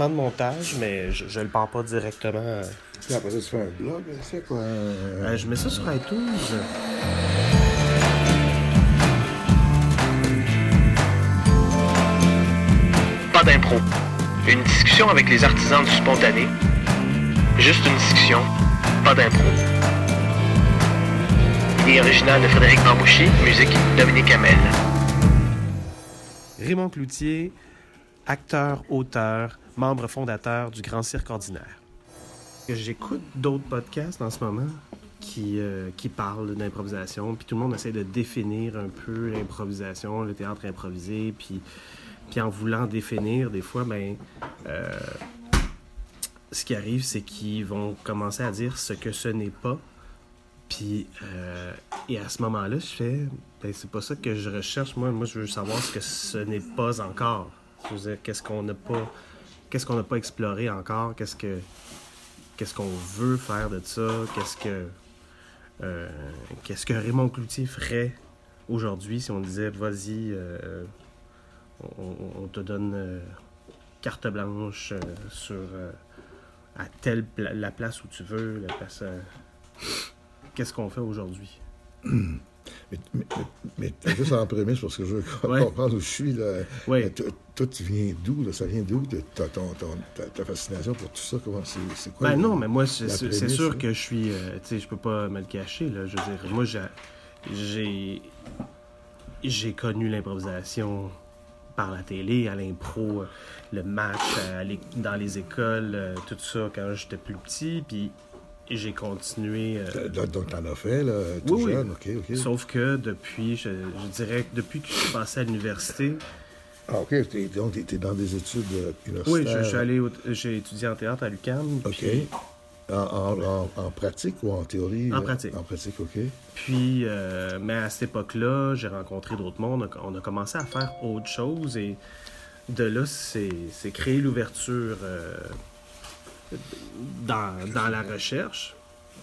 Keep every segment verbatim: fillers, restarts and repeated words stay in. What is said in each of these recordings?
énormément de montage, mais je, je le pars pas directement. Puis après ça, tu fais un blog, c'est quoi? Un... Euh, je mets ça sur iTunes. Pas d'impro. Une discussion avec les artisans du spontané. Juste une discussion, pas d'impro. Idée originale de Frédéric Bambouchi, musique Dominique Hamel. Raymond Cloutier, acteur, auteur, membre fondateur du Grand Cirque Ordinaire. J'écoute d'autres podcasts en ce moment qui, euh, qui parlent d'improvisation, puis tout le monde essaie de définir un peu l'improvisation, le théâtre improvisé, puis, puis en voulant définir, des fois, ben, euh, ce qui arrive, c'est qu'ils vont commencer à dire ce que ce n'est pas. Puis, euh, et à ce moment-là, je fais, ben, c'est pas ça que je recherche. Moi, moi, je veux savoir ce que ce n'est pas encore. Je veux dire, qu'est-ce qu'on n'a pas, qu'est-ce qu'on n'a pas exploré encore, qu'est-ce que, qu'est-ce qu'on veut faire de ça, qu'est-ce que, euh, qu'est-ce que Raymond Cloutier ferait aujourd'hui si on disait, vas-y, euh, on, on te donne euh, carte blanche euh, sur euh, à telle pla- la place où tu veux, la place. Euh, Qu'est-ce qu'on fait aujourd'hui? Mais, mais, mais, mais juste en prémisse, parce que je veux ouais. comprendre où je suis. Là. Oui. Toi, tu viens d'où? Là? Ça vient d'où? De ta, ton, ton, ta, ta fascination pour tout ça? Comment, c'est, c'est quoi? Ben le, non, mais moi, c'est, c'est, c'est sûr là? que je suis... Euh, tu sais, je peux pas me le cacher. Là. Je veux dire, moi, j'ai, j'ai, j'ai connu l'improvisation par la télé, à l'impro, le match, à dans les écoles, euh, tout ça, quand j'étais plus petit, puis... J'ai continué... Euh... Donc, t'en as fait, là, tout oui, jeune, oui. OK, OK. Sauf que depuis, je, je dirais que depuis que je suis passé à l'université... Ah, OK. T'es, donc, t'es dans des études universitaires. Oui, je, je suis allé... Au, j'ai étudié en théâtre à l'U Q A M. OK. Puis... En, en, en, en pratique ou en théorie? En pratique. En pratique, OK. Puis, euh, mais à cette époque-là, j'ai rencontré d'autres mondes. On a commencé à faire autre chose. Et de là, c'est, c'est créer l'ouverture... Euh, Dans, dans la recherche.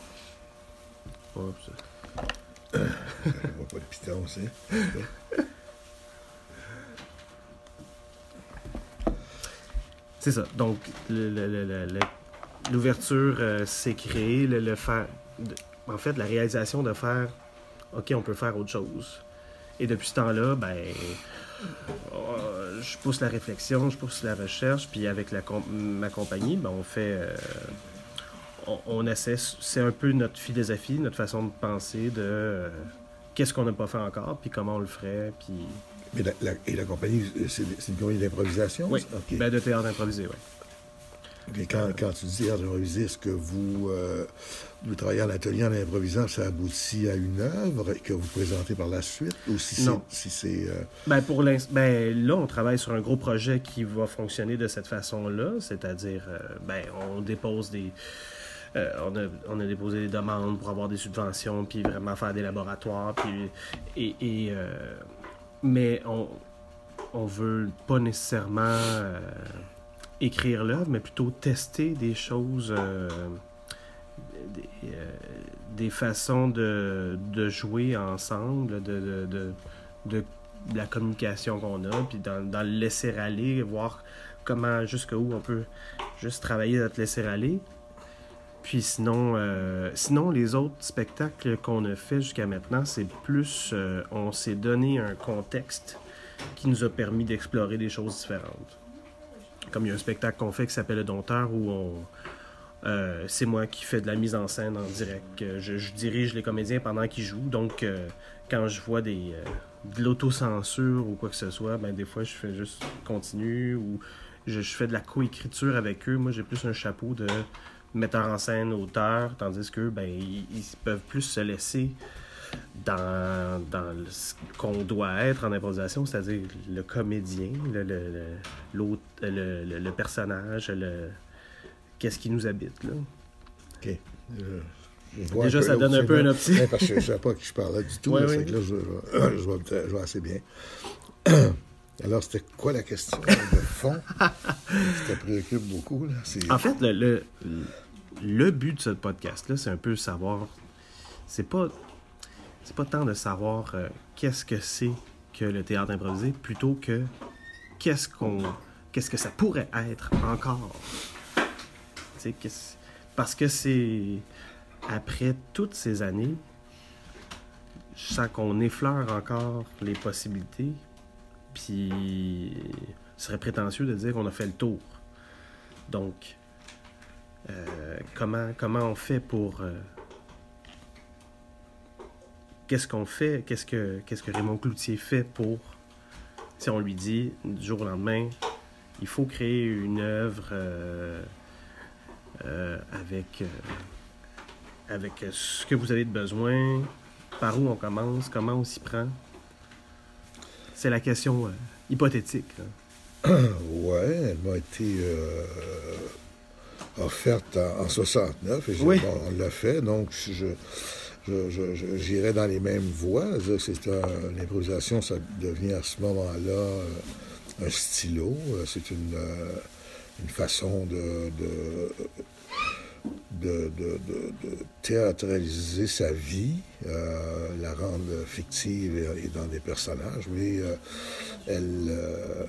Oups. On voit pas le piton aussi. C'est ça. Donc, le, le, le, le, l'ouverture euh, s'est créée. Le, le faire, de, en fait, la réalisation de faire OK, on peut faire autre chose. Et depuis ce temps-là, ben, euh, je pousse la réflexion, je pousse la recherche, puis avec la, ma compagnie, ben, on fait... Euh, on, on essaie... C'est un peu notre philosophie, notre façon de penser de euh, qu'est-ce qu'on n'a pas fait encore, puis comment on le ferait, puis... Mais la, la, et la compagnie, c'est, c'est une compagnie d'improvisation? Oui, okay. Ben, de théâtre improvisé, oui. Et quand, quand tu dis théâtre improvisé, est-ce que vous, euh, vous travaillez en atelier en improvisant, ça aboutit à une œuvre que vous présentez par la suite? Ou si non. C'est, si c'est... Euh... Ben, pour l'instant, ben, là, on travaille sur un gros projet qui va fonctionner de cette façon-là, c'est-à-dire, euh, ben, on dépose des... Euh, on, a, on a déposé des demandes pour avoir des subventions, puis vraiment faire des laboratoires, puis... Et, et, euh, mais on, on veut pas nécessairement... Euh, écrire l'œuvre, mais plutôt tester des choses, euh, des, euh, des façons de, de jouer ensemble, de, de, de, de, de la communication qu'on a, puis dans, dans le laisser-aller, voir comment, jusqu'où on peut juste travailler notre laisser-aller. Puis sinon, euh, sinon, les autres spectacles qu'on a fait jusqu'à maintenant, c'est plus, euh, on s'est donné un contexte qui nous a permis d'explorer des choses différentes. Comme il y a un spectacle qu'on fait qui s'appelle Le Dompteur, où on, euh, c'est moi qui fais de la mise en scène en direct. Je, je dirige les comédiens pendant qu'ils jouent. Donc, euh, quand je vois des, euh, de l'autocensure ou quoi que ce soit, ben, des fois, je fais juste continue ou je, je fais de la coécriture avec eux. Moi, j'ai plus un chapeau de metteur en scène, auteur, tandis qu'eux, ben, ils, ils peuvent plus se laisser dans, dans le, ce qu'on doit être en improvisation, c'est-à-dire le comédien, le, le, le, l'autre, le, le, le personnage, le, qu'est-ce qui nous habite, là. OK. Euh, Déjà, ça donne un peu un optique. Parce que je ne savais pas à qui je parlais du tout. Oui, là, oui. C'est que là, je, je, je, vois, je vois assez bien. Alors, c'était quoi la question de fond? Ça te préoccupe beaucoup, là? C'est... En fait, le, le, le but de ce podcast-là, c'est un peu savoir... C'est pas... C'est pas tant de savoir euh, qu'est-ce que c'est que le théâtre improvisé, plutôt que qu'est-ce qu'on qu'est-ce que ça pourrait être encore. Tu sais, parce que c'est... Après toutes ces années, je sens qu'on effleure encore les possibilités, puis ce serait prétentieux de dire qu'on a fait le tour. Donc, euh, comment, comment on fait pour... Euh, qu'est-ce qu'on fait? Qu'est-ce que, qu'est-ce que Raymond Cloutier fait pour... Si on lui dit, du jour au lendemain, il faut créer une œuvre euh, euh, avec... Euh, avec ce que vous avez de besoin, par où on commence, comment on s'y prend. C'est la question euh, hypothétique. Oui, elle m'a été euh, offerte en, en soixante-neuf, et oui. bon, on l'a fait, donc je, je, je, je, j'irais dans les mêmes voies. C'est un, l'improvisation, ça devient à ce moment-là euh, un stylo, c'est une, euh, une façon de... de De, de, de, de théâtraliser sa vie, euh, la rendre fictive et, et dans des personnages, mais euh, elle euh,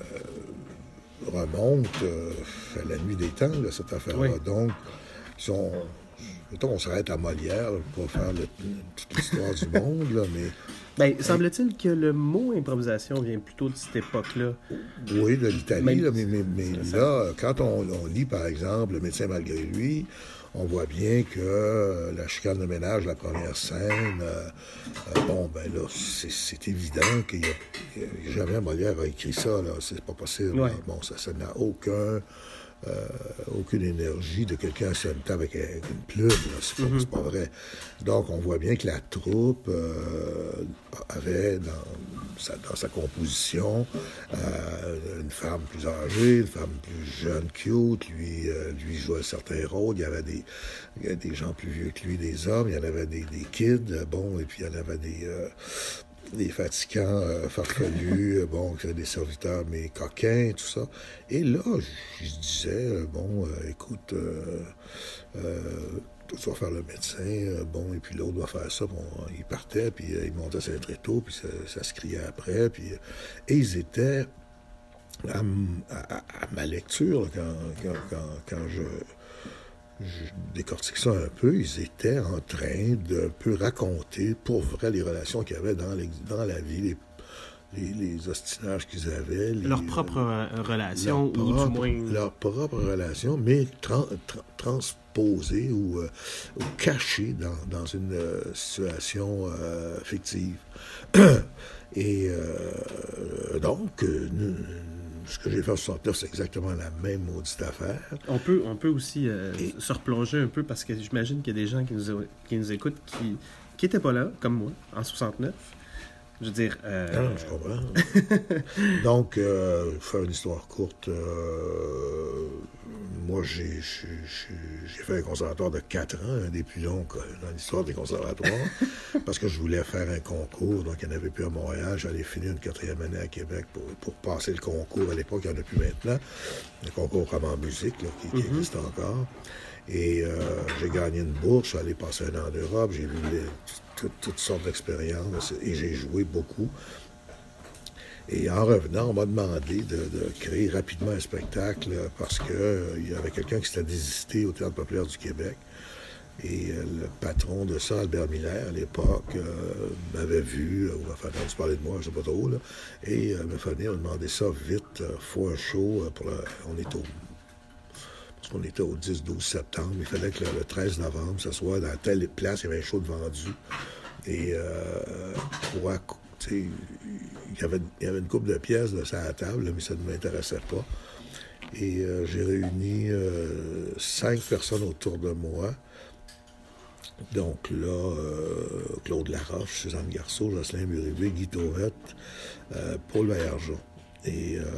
remonte euh, à la nuit des temps, là, cette affaire-là. Oui. Donc, si on, mettons, on s'arrête à Molière pour faire le, toute l'histoire du monde, là, mais... Ben, semble-t-il que le mot improvisation vient plutôt de cette époque-là. Oui, de l'Italie, mais, là, mais, mais, mais là, quand on, on lit, par exemple, Le médecin malgré lui, on voit bien que euh, la chicane de ménage, la première scène, euh, euh, bon, ben là, c'est, c'est évident qu'il y a, a jamais Molière a écrit ça, là, c'est pas possible. Ouais. Bon, ça, ça n'a aucun... Euh, aucune énergie de quelqu'un assis en même temps avec, avec une plume, là. C'est, pas, mm-hmm. c'est pas vrai. Donc, on voit bien que la troupe euh, avait dans sa, dans sa composition euh, une femme plus âgée, une femme plus jeune, cute, lui, euh, lui jouait certains rôles, il y avait des, il y avait des gens plus vieux que lui, des hommes, il y en avait des, des kids, bon, et puis il y en avait des... Euh, des fatigants euh, farfelus, euh, bon, des serviteurs, mais coquins, tout ça. Et là, je, je disais, euh, bon, euh, écoute, euh, euh, toi, tu vas faire le médecin, euh, bon, et puis l'autre va faire ça. Bon, ils partaient, puis euh, ils montaient sur un tréteau, puis ça, ça se criait après, puis... Euh, et ils étaient, à, à, à ma lecture, quand, quand, quand, quand je... je décortique ça un peu, ils étaient en train d'un peu raconter pour vrai les relations qu'il y avait dans, les, dans la vie, les, les, les ostinages qu'ils avaient. Les, leur propre euh, relation, leur ou propre, du moins... Leur propre relation, mais tra, tra, transposée ou, euh, ou cachée dans, dans une euh, situation euh, fictive. Et euh, donc, euh, nous, ce que j'ai fait en soixante-neuf, c'est exactement la même maudite affaire. On peut, on peut aussi euh, Et... se replonger un peu, parce que j'imagine qu'il y a des gens qui nous, qui nous écoutent qui qui n'étaient pas là, comme moi, en soixante-neuf. Je veux dire... Euh... Non, je comprends. Donc, euh, pour faire une histoire courte, euh, moi, j'ai, j'ai, j'ai fait un conservatoire de quatre ans, un des plus longs dans l'histoire des conservatoires, parce que je voulais faire un concours, donc il n'y en avait plus à Montréal. J'allais finir une quatrième année à Québec pour, pour passer le concours. À l'époque, il n'y en a plus maintenant. Le concours comme en musique, là, qui, qui mm-hmm. existe encore. Et euh, j'ai gagné une bourse, je suis allé passer un an en Europe, j'ai vu les, tout, toutes sortes d'expériences et j'ai joué beaucoup. Et en revenant, on m'a demandé de, de créer rapidement un spectacle parce qu'il euh, y avait quelqu'un qui s'était désisté au Théâtre populaire du Québec. Et euh, le patron de ça, Albert Miller, à l'époque, euh, m'avait vu, ou m'a fait entendu parler de moi, je ne sais pas trop, là, et euh, m'a fait venir me demander ça vite, euh, faut un show, euh, pour le, on est au... On était au dix douze septembre. Il fallait que le, le treize novembre, ce soit dans telle place, il y avait un show de vendu. Et euh, pour, tu sais, il y avait, il y avait une couple de pièces de ça à la table, mais ça ne m'intéressait pas. Et euh, j'ai réuni euh, cinq personnes autour de moi. Donc là, euh, Claude Laroche, Suzanne Garceau, Jocelyn Murivé, Guy Tauvette, euh, Paul Baillargeon. Et... Euh,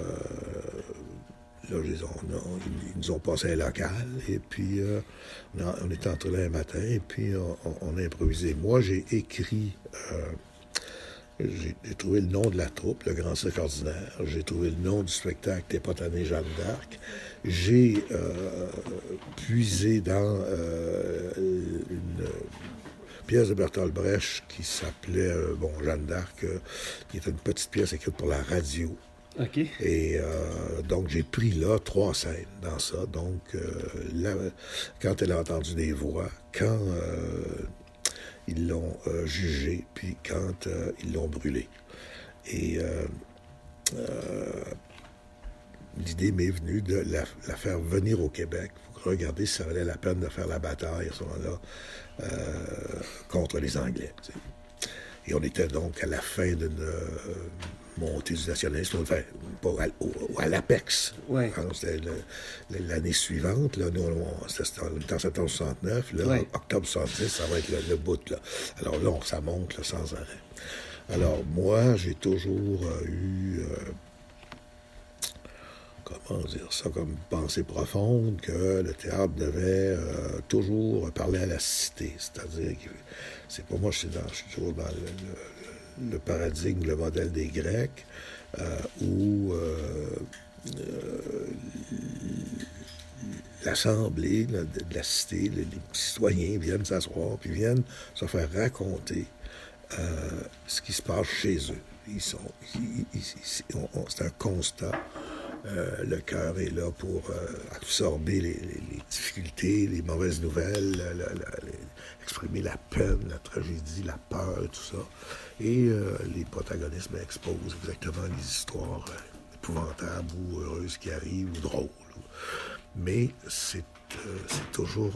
Là, ils, ont, on, ils nous ont passé un local, et puis euh, on, a, on était entrés là un matin, et puis on, on a improvisé. Moi, j'ai écrit, euh, j'ai, j'ai trouvé le nom de la troupe, le Grand Cirque Ordinaire, j'ai trouvé le nom du spectacle, T'es pas tanné, Jeanne d'Arc. J'ai euh, puisé dans euh, une pièce de Bertolt Brecht qui s'appelait, euh, bon, Jeanne d'Arc, euh, qui était une petite pièce écrite pour la radio. OK. Et euh, donc, j'ai pris là trois scènes dans ça. Donc, euh, là, quand elle a entendu des voix, quand euh, ils l'ont euh, jugé, puis quand euh, ils l'ont brûlé. Et euh, euh, l'idée m'est venue de la, la faire venir au Québec pour regarder si ça valait la peine de faire la bataille à ce moment-là euh, contre les Anglais. T'sais. Et on était donc à la fin d'une euh, montée du nationalisme, enfin, pas à, à l'apex. Ouais. C'était le, l'année suivante, là, nous, on, c'était en septembre soixante-neuf, là, ouais. octobre soixante-dix, ça va être le, le bout. Là. Alors là, on, ça monte là, sans arrêt. Alors moi, j'ai toujours euh, eu... Euh, comment dire ça, comme pensée profonde que le théâtre devait euh, toujours parler à la cité. C'est-à-dire que c'est pour moi, je suis, dans, je suis toujours dans le, le, le paradigme, le modèle des Grecs, euh, où euh, euh, l'Assemblée de, de la cité, les, les citoyens viennent s'asseoir, puis viennent se faire raconter euh, ce qui se passe chez eux. Ils sont, ils, ils, ils, on, on, c'est un constat. Euh, le cœur est là pour euh, absorber les, les, les difficultés, les mauvaises nouvelles, la, la, la, les, exprimer la peine, la tragédie, la peur, tout ça. Et euh, les protagonistes ben, exposent exactement les histoires euh, épouvantables ou heureuses qui arrivent, ou drôles. Ou... Mais c'est, euh, c'est toujours...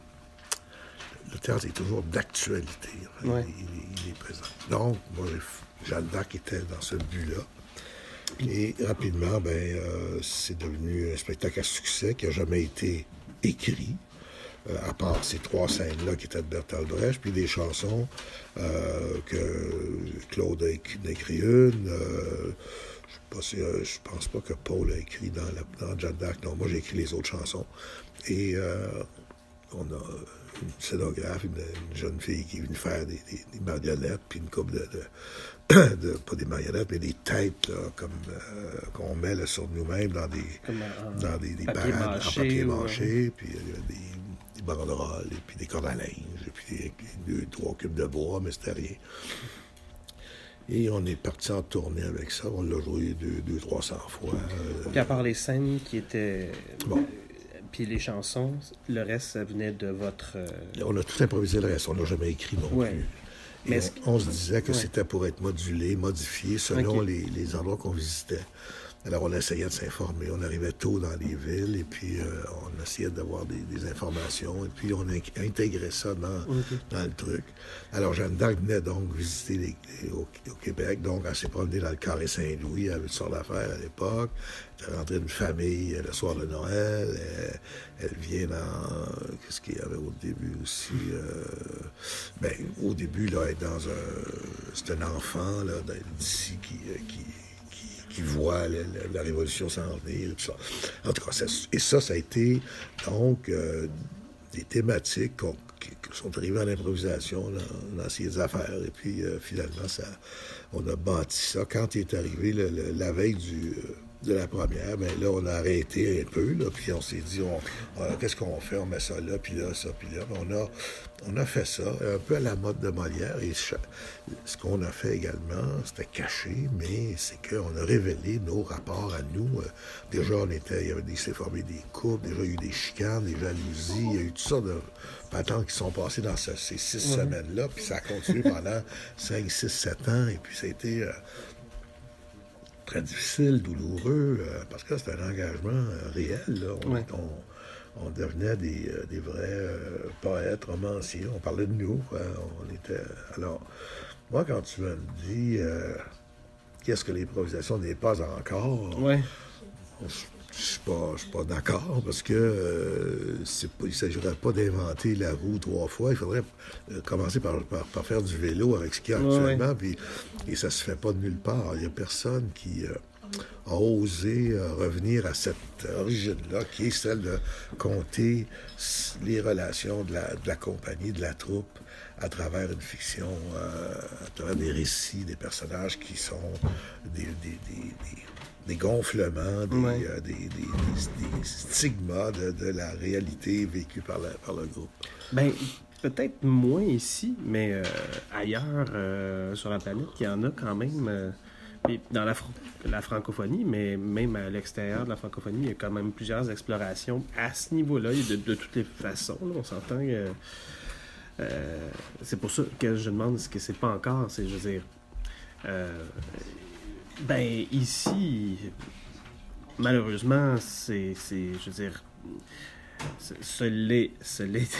Euh, le théâtre est toujours d'actualité. Enfin, ouais. il, il, il est présent. Donc, moi, Jeanne d'Arc était dans ce but-là. Et rapidement, ben, euh, c'est devenu un spectacle à succès qui n'a jamais été écrit, euh, à part ces trois scènes-là qui étaient de Bertolt Brecht, puis des chansons euh, que Claude a écrit, a écrit une. Euh, je ne pense pas que Paul a écrit dans, la, dans Jeanne d'Arc. Non, moi, j'ai écrit les autres chansons. Et euh, on a une scénographe, une, une jeune fille qui est venue faire des, des, des marionnettes, puis une couple de... de De, pas des marionnettes, mais des têtes là, comme euh, qu'on met là, sur nous-mêmes dans des comme en, dans des, des papier barades mâché, en papier ouais. mâché, puis il y a des, des banderoles, et puis des cordes à linge, et puis des, deux, trois cubes de bois, mais c'était rien. Et on est parti en tournée avec ça. On l'a joué deux, deux, trois cents fois. Euh, puis à part les scènes qui étaient... Bon. Puis les chansons, le reste, ça venait de votre... Euh... On a tout improvisé le reste. On n'a jamais écrit non ouais. plus. Et Mais on, on se disait que ouais. c'était pour être modulé, modifié selon okay. les, les endroits qu'on visitait. Alors, on essayait de s'informer. On arrivait tôt dans les villes et puis euh, on essayait d'avoir des, des informations et puis on a intégré ça dans, okay. dans le truc. Alors, Jeanne d'Arc venait donc visiter les, les, au, au Québec. Donc, elle s'est promenée dans le Carré Saint-Louis. Elle avait toutes sortes d'affaires à l'époque. Elle est rentrée d'une famille le soir de Noël. Elle, elle vient dans... Qu'est-ce qu'il y avait au début aussi? Euh, ben, au début, là, elle est dans un... C'est un enfant, là, d'ici qui... qui qui voit la, la, la révolution s'en venir et tout ça. En tout cas, ça, et ça, ça a été donc euh, des thématiques qui, qui sont arrivées à l'improvisation dans, dans ces affaires. Et puis, euh, finalement, ça, on a bâti ça. Quand il est arrivé le, le, la veille du, euh, de la première, bien là, on a arrêté un peu, là, puis on s'est dit, on, on, qu'est-ce qu'on fait? On met ça là, puis là, ça, puis là. On a, on a fait ça, un peu à la mode de Molière, et ce qu'on a fait également, c'était caché, mais c'est qu'on a révélé nos rapports à nous. Déjà, on était, il y avait des, s'est formé des couples, déjà, il y a eu des chicanes, des jalousies, il y a eu toutes sortes de patentes qui sont passées dans ce, ces six mmh. semaines-là, puis ça a continué pendant cinq, six, sept ans, et puis ça a été... Euh, très difficile, douloureux, euh, parce que c'était un engagement euh, réel. Là. On, ouais. on, on devenait des, euh, des vrais euh, poètes, romanciers. On parlait de nous. Quoi. On était... Alors, moi, quand tu me dis euh, qu'est-ce que l'improvisation n'est pas encore, ouais. je ne suis pas, pas d'accord, parce que euh, c'est pas, il ne s'agirait pas d'inventer la roue trois fois. Il faudrait euh, commencer par, par, par faire du vélo avec ce qu'il y a actuellement, ouais. puis, et ça ne se fait pas de nulle part. Il n'y a personne qui euh, a osé euh, revenir à cette origine-là, qui est celle de compter les relations de la, de la compagnie, de la troupe, à travers une fiction, euh, à travers des récits, des personnages qui sont des... des, des, des des gonflements, des, ouais. euh, des, des, des, des stigmas de, de la réalité vécue par, la, par le groupe. Bien, peut-être moins ici, mais euh, ailleurs euh, sur la planète, il y en a quand même. Euh, Puis dans la, fr- la francophonie, mais même à l'extérieur de la francophonie, il y a quand même plusieurs explorations à ce niveau-là, de, de toutes les façons. Là, on s'entend que... Euh, c'est pour ça que je demande ce que c'est pas encore. C'est, je veux dire... Euh, ben, ici, malheureusement, c'est... c'est je veux dire... Ce l'est... Ce l'est...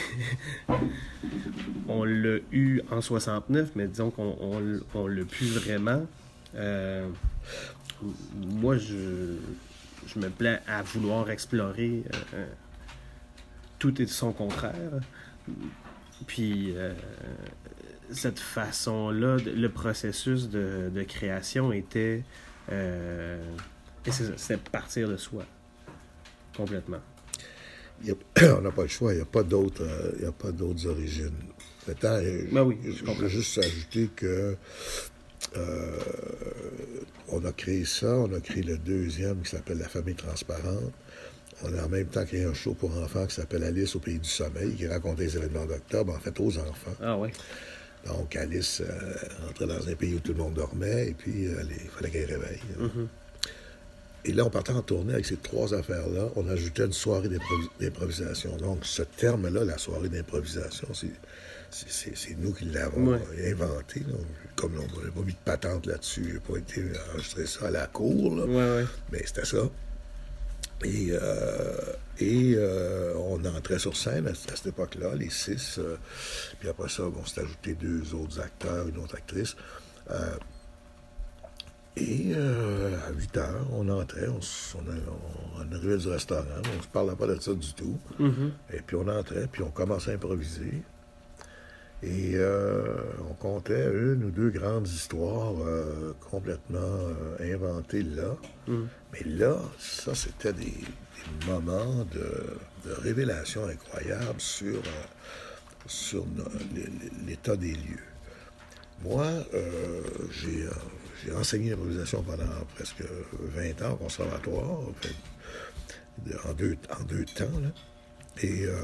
on l'a eu en soixante-neuf, mais disons qu'on on, on l'a plus vraiment... Euh, moi, je, je me plais à vouloir explorer euh, tout et son contraire. Puis, euh, cette façon-là, le processus de, de création était... Euh, et c'est, c'était partir de soi, complètement. Il y a, on n'a pas le choix, il n'y a pas d'autres, euh, il y a pas d'autres origines. Maintenant, ben oui, je, je veux juste ajouter que Euh, on a créé ça, on a créé le deuxième qui s'appelle La Famille Transparente. On a en même temps créé un show pour enfants qui s'appelle Alice au Pays du Sommeil, qui racontait les événements d'octobre, en fait, aux enfants. Ah oui. Donc, Alice euh, entrait dans un pays où tout le monde dormait, et puis euh, il fallait qu'elle réveille. Mm-hmm. Et là, on partait en tournée avec ces trois affaires-là. On ajoutait une soirée d'improvis- d'improvisation. Donc, ce terme-là, la soirée d'improvisation, c'est... C'est, c'est, c'est nous qui l'avons ouais. inventé. Là. Comme on n'a pas mis de patente là-dessus, il n'a pas été enregistré ça à la cour. Là. Ouais, ouais. Mais c'était ça. Et, euh, et euh, on entrait sur scène à, à cette époque-là, les six. Euh, puis après ça, on s'est ajouté deux autres acteurs, une autre actrice. Euh, et euh, à huit heures, on entrait, on, on, on, on arrivait du restaurant, on ne se parlait pas de ça du tout. Mm-hmm. Et puis on entrait, puis on commençait à improviser. Et euh, on comptait une ou deux grandes histoires euh, complètement euh, inventées là. Mm. Mais là, ça, c'était des, des moments de, de révélation incroyables sur, euh, sur no, l'état des lieux. Moi, euh, j'ai, euh, j'ai enseigné l'improvisation pendant presque vingt ans au conservatoire, en, fait, en, deux, en deux temps. Là. Et... Euh,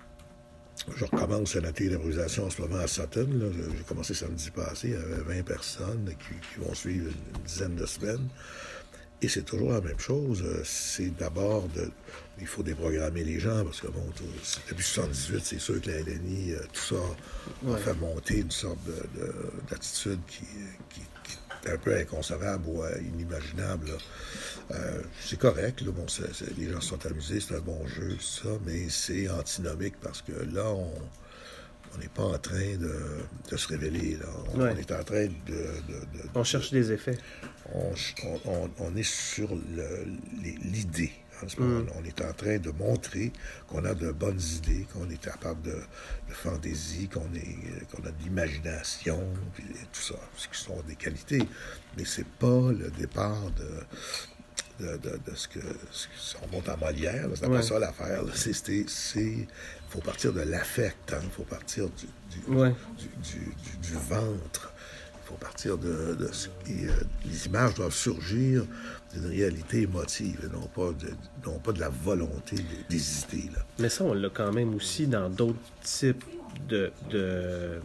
Je recommence un atelier d'improvisation en ce moment à Sutton. Là. J'ai commencé samedi passé, il y avait vingt personnes qui, qui vont suivre une dizaine de semaines. Et c'est toujours la même chose. C'est d'abord de... Il faut déprogrammer les gens, parce que, bon, depuis soixante-dix-huit, c'est sûr que la L N I, tout ça a ouais. fait monter une sorte de, de, d'attitude qui, qui, qui est un peu inconcevable ou inimaginable, là. Euh, c'est correct, là, bon, c'est, c'est, les gens se sont amusés, c'est un bon jeu, tout ça, mais c'est antinomique parce que là, on n'est pas en train de, de se révéler. Là. On, ouais. on est en train de... de, de on de, cherche des effets. On, on, on est sur le, les, l'idée. En ce moment, mm. on est en train de montrer qu'on a de bonnes idées, qu'on est capable de, de fantaisie, qu'on, est, qu'on a de l'imagination, puis tout ça, ce qui sont des qualités. Mais c'est pas le départ de... De, de, de ce que... Ce, on monte en Molière, là, c'est pas ouais. ça l'affaire. Là. C'est... Il faut partir de l'affect, il hein, faut partir du, du, ouais. du, du, du, du ventre. Il faut partir de... de ce qui, euh, les images doivent surgir d'une réalité émotive, et non pas de, non pas de la volonté d'hésiter. Là. Mais ça, on l'a quand même aussi dans d'autres types de... de...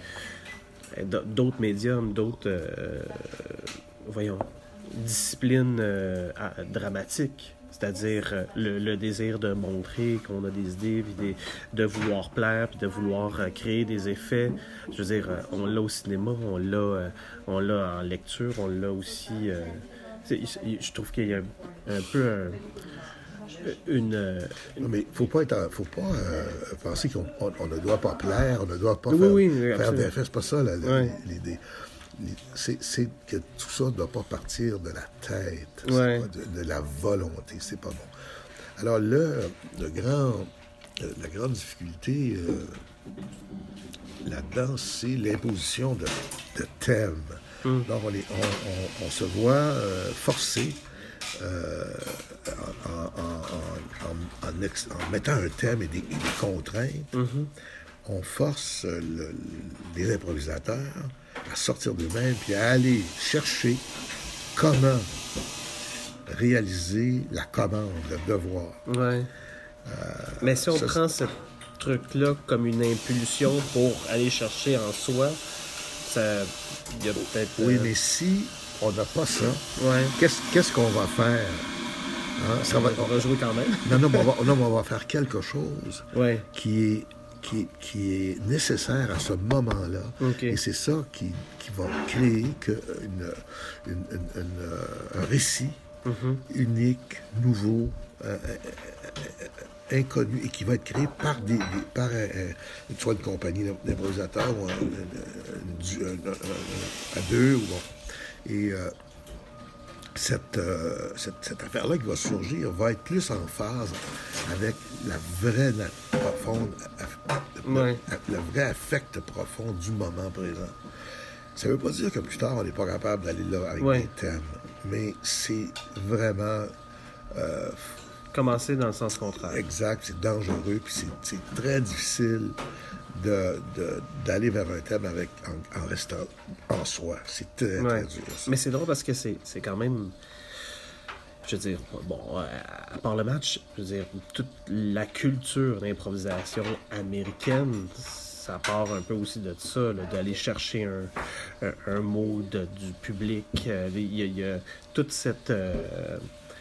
d'autres médiums, d'autres... Euh, voyons... discipline euh, dramatique, c'est-à-dire euh, le, le désir de montrer qu'on a des idées, puis des, de vouloir plaire, puis de vouloir euh, créer des effets. Je veux dire, euh, on l'a au cinéma, on l'a, euh, on l'a en lecture, on l'a aussi... Euh, je trouve qu'il y a un, un peu un, une... une... Non, mais faut pas être, faut pas euh, penser qu'on on, on ne doit pas plaire, on ne doit pas oui, faire, oui, faire des effets, c'est pas ça la, la, ouais. l'idée. C'est, c'est que tout ça ne doit pas partir de la tête, ouais. pas de, de la volonté, c'est pas bon. Alors le, le grand, la grande difficulté euh, là-dedans, c'est l'imposition de, de thèmes. Mm. Donc on, est, on, on, on se voit euh, forcé euh, en, en, en, en, ex, en mettant un thème et des, et des contraintes. Mm-hmm. On force le, les improvisateurs à sortir d'eux-mêmes puis à aller chercher comment réaliser la commande, le devoir. Ouais. Euh, Mais si on ça, prend ce truc-là comme une impulsion pour aller chercher en soi, ça... Il y a peut-être... Oui, euh... mais si on n'a pas ça. Ouais. Qu'est-ce, qu'est-ce qu'on va faire? Hein? Ça on, va, on va jouer quand même. non, non, mais on va, non, mais on va faire quelque chose ouais. qui est, qui, qui est nécessaire à ce moment-là. Okay. Et c'est ça qui, qui va créer que une, une, une, une, un récit mm-hmm. unique, nouveau, euh, euh, inconnu, et qui va être créé par des, des par euh, soit une compagnie d'improvisateurs ou un, un, un, un, à deux. Ou bon. Et euh, cette, euh, cette, cette affaire-là qui va surgir va être plus en phase avec la vraie profonde, ouais. le, le vrai affect profond du moment présent. Ça ne veut pas dire que plus tard, on n'est pas capable d'aller là avec ouais. des thèmes, mais c'est vraiment... Euh, commencer dans le sens contraire. Exact, c'est dangereux, puis c'est, c'est très difficile de, de, d'aller vers un thème avec, en, en restant en soi. C'est très, ouais. très dur. Ça. Mais c'est drôle parce que c'est, c'est quand même... Je veux dire, bon, à, à part le match, je veux dire, toute la culture d'improvisation américaine, ça part un peu aussi de ça, là, d'aller chercher un, un, un mot de, du public. Il y, y a toute cette... Euh,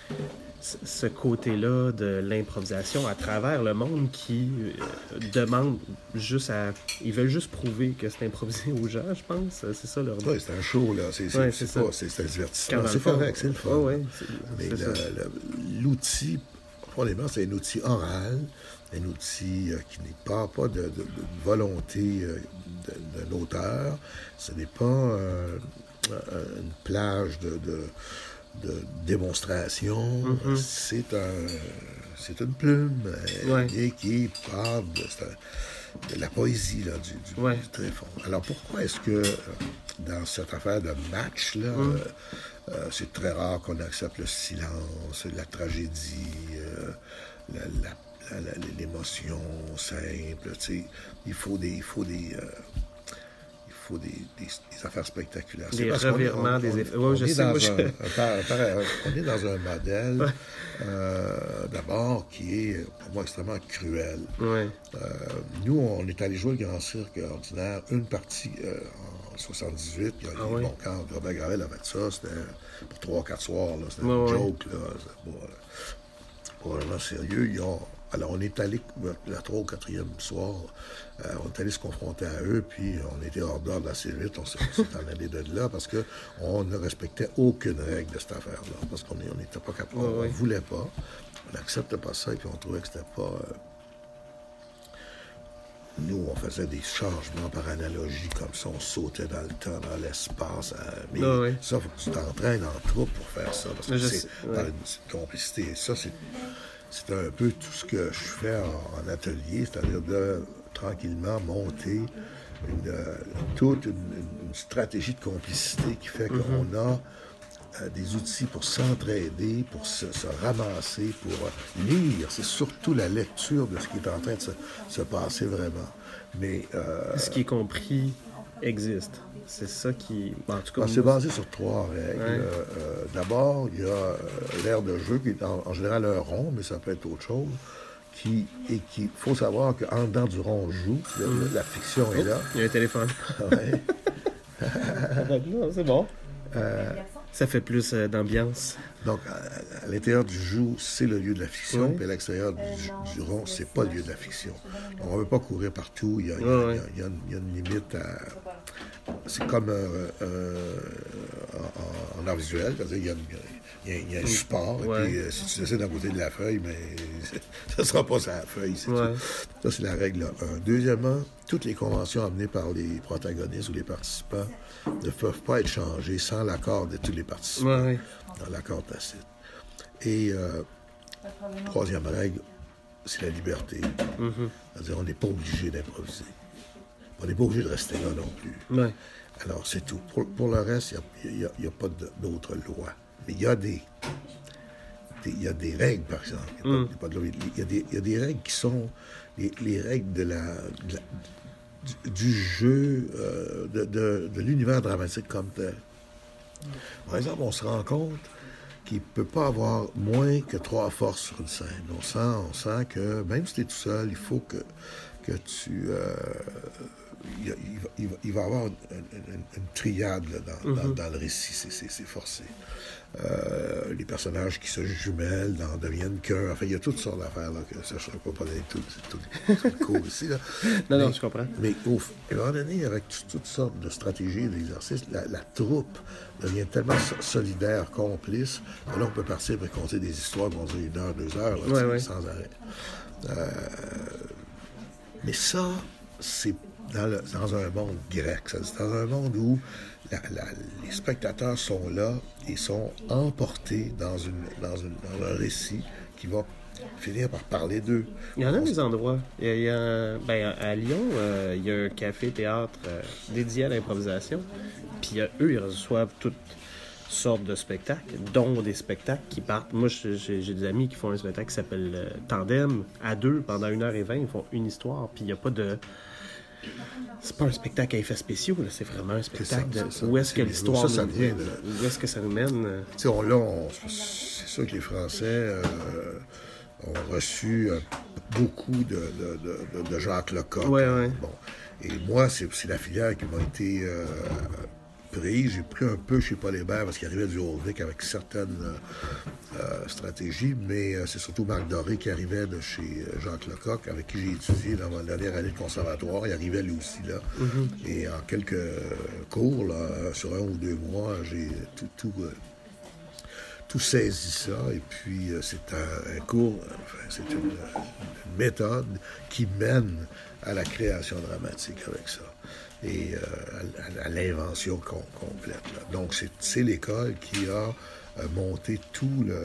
ce côté-là de l'improvisation à travers le monde qui euh, demande juste à... Ils veulent juste prouver que c'est improvisé aux gens, je pense. C'est ça leur... Oui, c'est un show, là. C'est, c'est, ouais, c'est, c'est, pas, ça. c'est, c'est un divertissement. C'est correct, c'est le fun. Oh, ouais, c'est, mais c'est le, ça. le, l'outil, probablement, c'est un outil oral, un outil euh, qui n'est pas, pas de, de, de volonté euh, de, de l'auteur. Ce n'est pas euh, une plage de... de de démonstration, mm-hmm. c'est un c'est une plume ouais. et qui parle de, de la poésie là, du, du, ouais. du tréfonds. Alors pourquoi est-ce que dans cette affaire de match là, mm. euh, euh, c'est très rare qu'on accepte le silence, la tragédie, euh, la, la, la, la, l'émotion simple, tu sais, il faut des il faut des euh, Des, des, des affaires spectaculaires. Des revirements, des effets. On, on, ouais, je est sais, dans moi, je... un, un, un, on est dans un modèle, ouais. euh, d'abord, qui est, pour moi, extrêmement cruel. Ouais. Euh, nous, on est allé jouer le Grand Cirque ordinaire, une partie euh, en soixante-dix-huit. Il y a, ah, ouais. Bon, quand Robert Gravel a fait ça, c'était pour trois ou quatre soirs. Là, c'était ouais, un ouais. joke. Là, c'était pas, pas vraiment sérieux. Ils ont, alors, on est allé, le trois ou quatrième soir, euh, on est allé se confronter à eux, puis on était hors d'ordre assez vite, on s'est, on s'est en allé de là, parce qu'on ne respectait aucune règle de cette affaire-là, parce qu'on n'était pas capable, on ne voulait pas, on n'acceptait pas ça, et puis on trouvait que c'était pas... Euh... Nous, on faisait des changements par analogie, comme ça, on sautait dans le temps, dans l'espace, hein, mais ah, oui. ça, il faut que tu t'entraînes en troupe pour faire ça, parce que je c'est sais, par ouais. une complicité, et ça, c'est... C'est un peu tout ce que je fais en, en atelier, c'est-à-dire de tranquillement monter une, euh, toute une, une stratégie de complicité qui fait mm-hmm. qu'on a euh, des outils pour s'entraider, pour se, se ramasser, pour euh, lire. C'est surtout la lecture de ce qui est en train de se, se passer vraiment. Mais euh, ce qui est compris existe. C'est ça qui... En tout cas, ben, c'est basé sur trois règles. Ouais. Euh, euh, d'abord, il y a euh, l'aire de jeu, qui est en, en général un rond, mais ça peut être autre chose. Qui, et qu'il faut savoir qu'en dedans du rond, on joue. Le, mm. La fiction oh, est là. Il y a un téléphone. Ouais. Non, c'est bon. Euh, ça fait plus euh, d'ambiance. Donc, à, à l'intérieur du joue, c'est le lieu de la fiction, oui. Puis à l'extérieur du, du rond, c'est pas le lieu de la fiction. On ne veut pas courir partout. Il y a, il y a, oui, il y a, il y a une limite à... C'est comme euh, euh, en, en art visuel, c'est-à-dire il y a, il y a, il y a un support, ouais. Et puis euh, si tu essaies d'en côté de la feuille, mais ça ne sera pas sur la feuille. C'est ouais. Ça, c'est la règle un. Deuxièmement, toutes les conventions amenées par les protagonistes ou les participants ne peuvent pas être changées sans l'accord de tous les participants, ouais. Dans l'accord tacite. Et euh, troisième règle, c'est la liberté. Mm-hmm. C'est-à-dire on n'est pas obligé d'improviser. On n'est pas obligé de rester là non plus. Ouais. Alors, c'est tout. Pour, pour le reste, il n'y a, a, a pas de, d'autres lois. Mais il y a des, des, y a des règles, par exemple. Il y, mm. y, y a des règles qui sont les, les règles de la, de la, du, du jeu, euh, de, de, de l'univers dramatique comme tel. Par exemple, on se rend compte qu'il ne peut pas avoir moins que trois forces sur une scène. On sent, on sent que, même si tu es tout seul, il faut que que tu... Euh, il, il, va, il, va, il va y avoir une, une, une triade là, dans, mm-hmm. dans, dans le récit, c'est, c'est, c'est forcé. Euh, les personnages qui se jumellent, en deviennent qu'un. Enfin, il y a toutes sortes d'affaires, là, que ça, je ne peux pas donner tout, tout, tout, tout le cours ici. Là. non, mais, non, je comprends. Mais au, à un moment donné, avec toutes sortes de stratégies et d'exercices, la, la troupe devient tellement solidaire, complice, que là, on peut partir et raconter des histoires qui vont durer une heure, deux heures, là, ouais, ouais. sans arrêt. Euh, mais ça, c'est dans, le, dans un monde grec. Ça, c'est dans un monde où la, la, les spectateurs sont là et sont emportés dans, une, dans, une, dans un récit qui va finir par parler d'eux. Il y en a des endroits. Il y a, il y a, ben, à Lyon, euh, il y a un café-théâtre euh, dédié à l'improvisation. Puis euh, eux, ils reçoivent toutes sortes de spectacles, dont des spectacles qui partent. Moi, j'ai, j'ai des amis qui font un spectacle qui s'appelle euh, Tandem. À deux, pendant une heure et vingt, ils font une histoire. Puis il n'y a pas de... C'est pas un spectacle à effets spéciaux, là. C'est vraiment un spectacle ça, de ça, où est-ce que l'histoire ça, ça nous... vient de... Où est-ce que ça nous mène? Tu sais, on, là, on... c'est sûr que les Français euh, ont reçu euh, beaucoup de, de, de, de Jacques Lecoq. Ouais, ouais. Bon. Et moi, c'est, c'est la filière qui m'a été euh, prise. J'ai pris un peu chez Paul Hébert parce qu'il arrivait du Ulrich avec certaines euh, stratégies, mais euh, c'est surtout Marc Doré qui arrivait de chez euh, Jacques Lecoq, avec qui j'ai étudié dans ma dernière année de conservatoire. Il arrivait lui aussi là. Mm-hmm. Et en quelques cours, là, sur un ou deux mois, j'ai tout, tout, euh, tout saisi ça. Et puis, euh, c'est un, un cours, enfin, c'est une, une méthode qui mène à la création dramatique avec ça. Et euh, à, à l'invention com- complète. Là. Donc, c'est, c'est l'école qui a euh, monté tout le,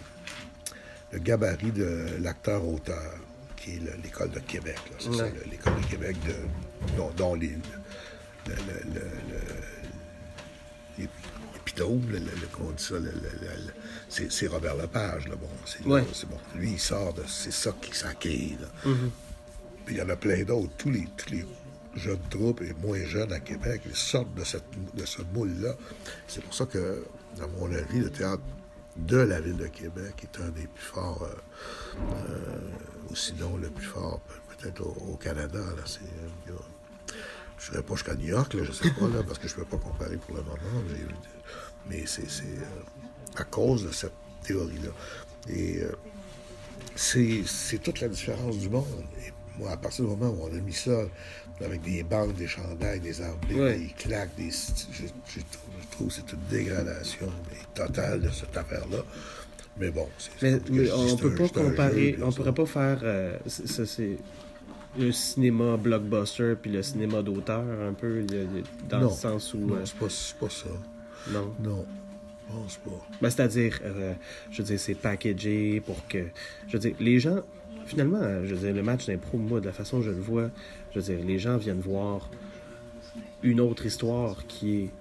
le gabarit de l'acteur-auteur, qui est le, l'école de Québec. Là. C'est ouais. ça, le, l'école de Québec de, dont, dont les, le, le, le, le, les, les pitomes, le, le, le, comment on dit ça, le, le, le, c'est, c'est Robert Lepage. Là. Bon, c'est, ouais. là, c'est bon. Lui, il sort de... C'est ça qui s'acquille. Mm-hmm. Puis il y en a plein d'autres. Tous les... Tous les jeunes troupes et moins jeunes à Québec, ils sortent de, cette, de ce moule-là. C'est pour ça que, à mon avis, le théâtre de la Ville de Québec est un des plus forts, euh, euh, ou sinon le plus fort, peut-être au, au Canada. Là, c'est, euh, je ne serais pas jusqu'à New York, là, je ne sais pas, là, parce que je ne peux pas comparer pour le moment, mais c'est, c'est euh, à cause de cette théorie-là. Et euh, c'est, c'est toute la différence du monde. Et moi, à partir du moment où on a mis ça avec des bandes, des chandails, des arbitres, ouais. des claques, des... Je, je, trouve, je trouve que c'est une dégradation totale de cette affaire-là. Mais bon, c'est... Mais, c'est mais on ne peut pas comparer... Jeu, on ne pourrait pas faire... Euh, ça, c'est le cinéma blockbuster puis le cinéma d'auteur, un peu, dans non, le sens où... Non, euh, c'est pas, c'est pas ça. Non. Non. Je pense pas. Ben, c'est-à-dire, euh, je veux dire, c'est packagé pour que... Je veux dire, les gens... Finalement, je veux dire, le match d'impro, moi, de la façon dont je le vois, je veux dire, les gens viennent voir une autre histoire qui est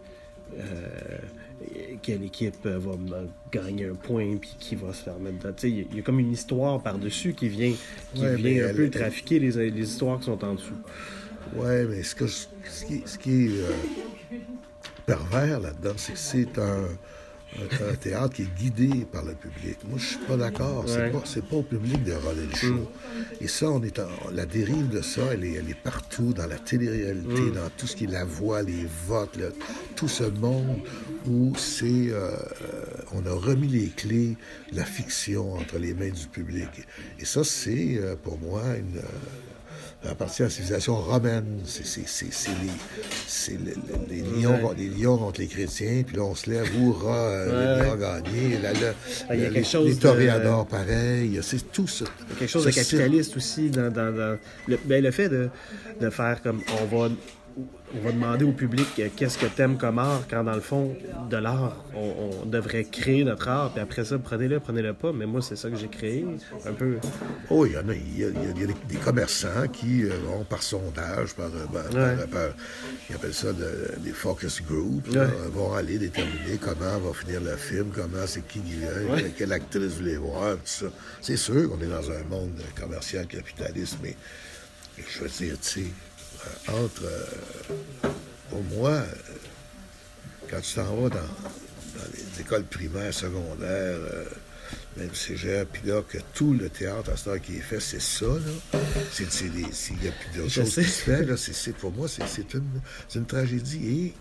euh, quelle équipe va gagner un point puis qui va se faire mettre dedans. Tu sais, il y, y a comme une histoire par-dessus qui vient, qui ouais, vient un elle, peu elle, trafiquer elle... les, les histoires qui sont en dessous. Oui, mais ce, que je, ce qui, ce qui est euh, pervers là-dedans, c'est que c'est un... Un, un théâtre qui est guidé par le public. Moi, je suis pas d'accord. C'est, ouais. pas, c'est pas au public de rouler le show. Mm. Et ça, on est en, la dérive de ça, elle est, elle est partout, dans la télé-réalité, mm. dans tout ce qui est la voix, les votes, le, tout ce monde où c'est... Euh, on a remis les clés de la fiction entre les mains du public. Et ça, c'est, euh, pour moi, une... Euh, à partir de la civilisation romaine, c'est, c'est, c'est, c'est, les, c'est les, les, lions, ouais. les lions contre les chrétiens, puis là, on se lève, hurrah, euh, ouais. les lions gagnés, là, là, ah, il y a les, quelque chose les toréadors, de... pareil, c'est tout ça. Il y a quelque chose de capitaliste c'est... aussi dans, dans, dans le, ben, le fait de, de faire comme, on va... On va demander au public euh, qu'est-ce que t'aimes comme art, quand dans le fond, de l'art, on, on devrait créer notre art, puis après ça, prenez-le, prenez-le pas. Mais moi, c'est ça que j'ai créé, un peu. Oh, il y en a, il y a, il y a des, des commerçants qui, euh, bon, par sondage, par, par, ouais. par, par ils appellent ça de, des focus groups, ouais. là, vont aller déterminer comment va finir le film, comment c'est qui qui vient, ouais. quelle actrice vous voulez voir, tout ça. C'est sûr qu'on est dans un monde commercial capitaliste, mais je veux dire, tu sais, entre, euh, pour moi, euh, quand tu t'en vas dans, dans les écoles primaires, secondaires, euh, même le cégep, puis là, que tout le théâtre à ce temps qui est fait, c'est ça, là. C'est, c'est des, s'il n'y a plus d'autres choses qui se fait, là, c'est, c'est, pour moi, c'est, c'est, une, c'est une tragédie. Et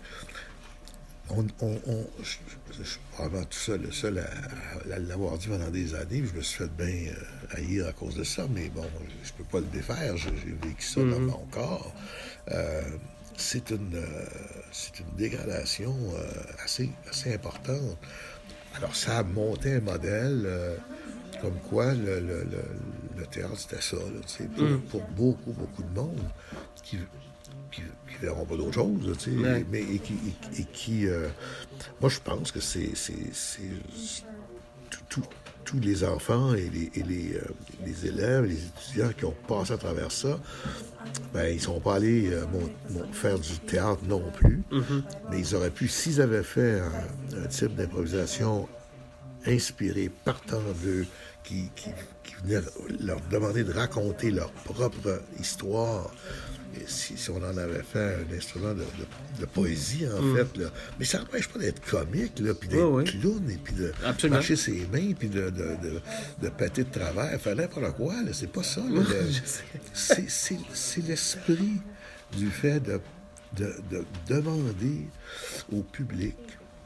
on, on, on je, je, je suis probablement tout seul, le seul à, à, à l'avoir dit pendant des années, puis je me suis fait bien euh, haïr à cause de ça, mais bon, je peux pas le défaire, j'ai, j'ai vécu ça mm-hmm. dans mon corps. Euh, c'est une, euh, c'est une dégradation euh, assez, assez importante. Alors, ça a monté un modèle euh, comme quoi le, le, le, le théâtre, c'était ça, là, pour, mm. pour beaucoup, beaucoup de monde qui qui ne verront pas d'autre chose, là, ouais. mais et qui... Et, et qui euh, moi, je pense que c'est... c'est, c'est tout, tout, tous les enfants et les, et les, euh, les élèves, les étudiants qui ont passé à travers ça, ben, ils ne sont pas allés euh, mon, mon, faire du théâtre non plus, mm-hmm. mais ils auraient pu, s'ils avaient fait un, un type d'improvisation inspiré, partant d'eux, qui, qui, qui venait leur demander de raconter leur propre histoire, et si, si on en avait fait un instrument de, de, de poésie, en mm. fait, là. Mais ça n'empêche pas d'être comique, là, puis d'être oh, oui. clown, et puis de Absolument. marcher ses mains, puis de, de, de, de péter de travers, faire n'importe quoi, là. C'est pas ça, là. Le, c'est, c'est, c'est l'esprit du fait de, de, de demander au public,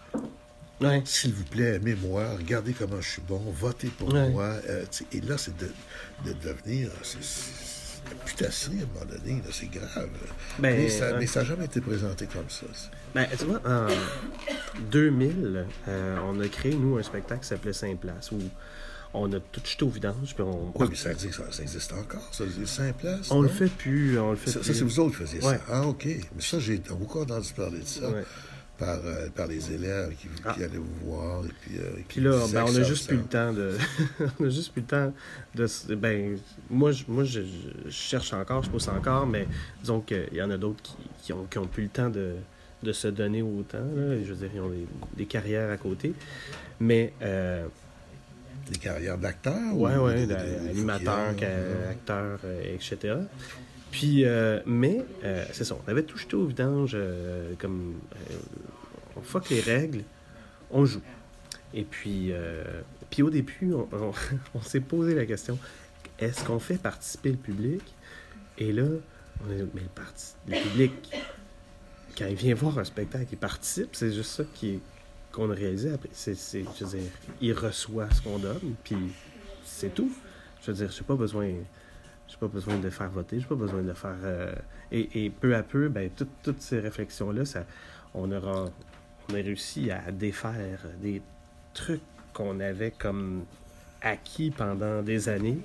ouais. s'il vous plaît, aimez-moi, regardez comment je suis bon, votez pour ouais. moi. Euh, et là, c'est de, de devenir... C'est, c'est, la putasserie, à un moment donné, là, c'est grave. Ben, mais ça n'a jamais été présenté comme ça. ça. Ben, tu vois, en deux mille, euh, on a créé, nous, un spectacle qui s'appelait Saint-Place, où on a tout jeté au vidange. Puis on... Oui, mais ça, ça, ça existe encore, ça, Saint-Place? On non? le fait plus, on le fait ça, plus. Ça, c'est vous autres qui faisiez ouais. ça? Ah, OK. Mais ça, j'ai beaucoup entendu parler de ça. Ouais. Par, euh, par les élèves qui, ah. qui allaient vous voir. Et puis, euh, puis là, ben, on a juste plus le temps de... on a juste plus le temps de... Ben, moi, je, moi je, je cherche encore, je pousse encore, mais disons qu'il y en a d'autres qui, qui, ont, qui ont plus le temps de, de se donner autant. Là. Je veux dire, ils ont des, des carrières à côté. Mais... Euh, des carrières d'acteurs? Oui, oui, d'animateurs, acteurs, euh, et cetera. Puis, euh, mais, euh, c'est ça, on avait tout jeté au vidange, euh, comme, euh, on fuck les règles, on joue. Et puis, euh, puis au début, on, on, on s'est posé la question, est-ce qu'on fait participer le public? Et là, on a dit, mais le, parti, le public, quand il vient voir un spectacle, il participe, c'est juste ça qui est, qu'on a réalisé après. C'est, c'est, je veux dire, il reçoit ce qu'on donne, puis c'est tout. Je veux dire, j'ai pas besoin... J'ai pas besoin de faire voter, j'ai pas besoin de faire... Euh, et, et peu à peu, ben, tout, toutes ces réflexions-là, ça, on, aura, on a réussi à défaire des trucs qu'on avait comme acquis pendant des années.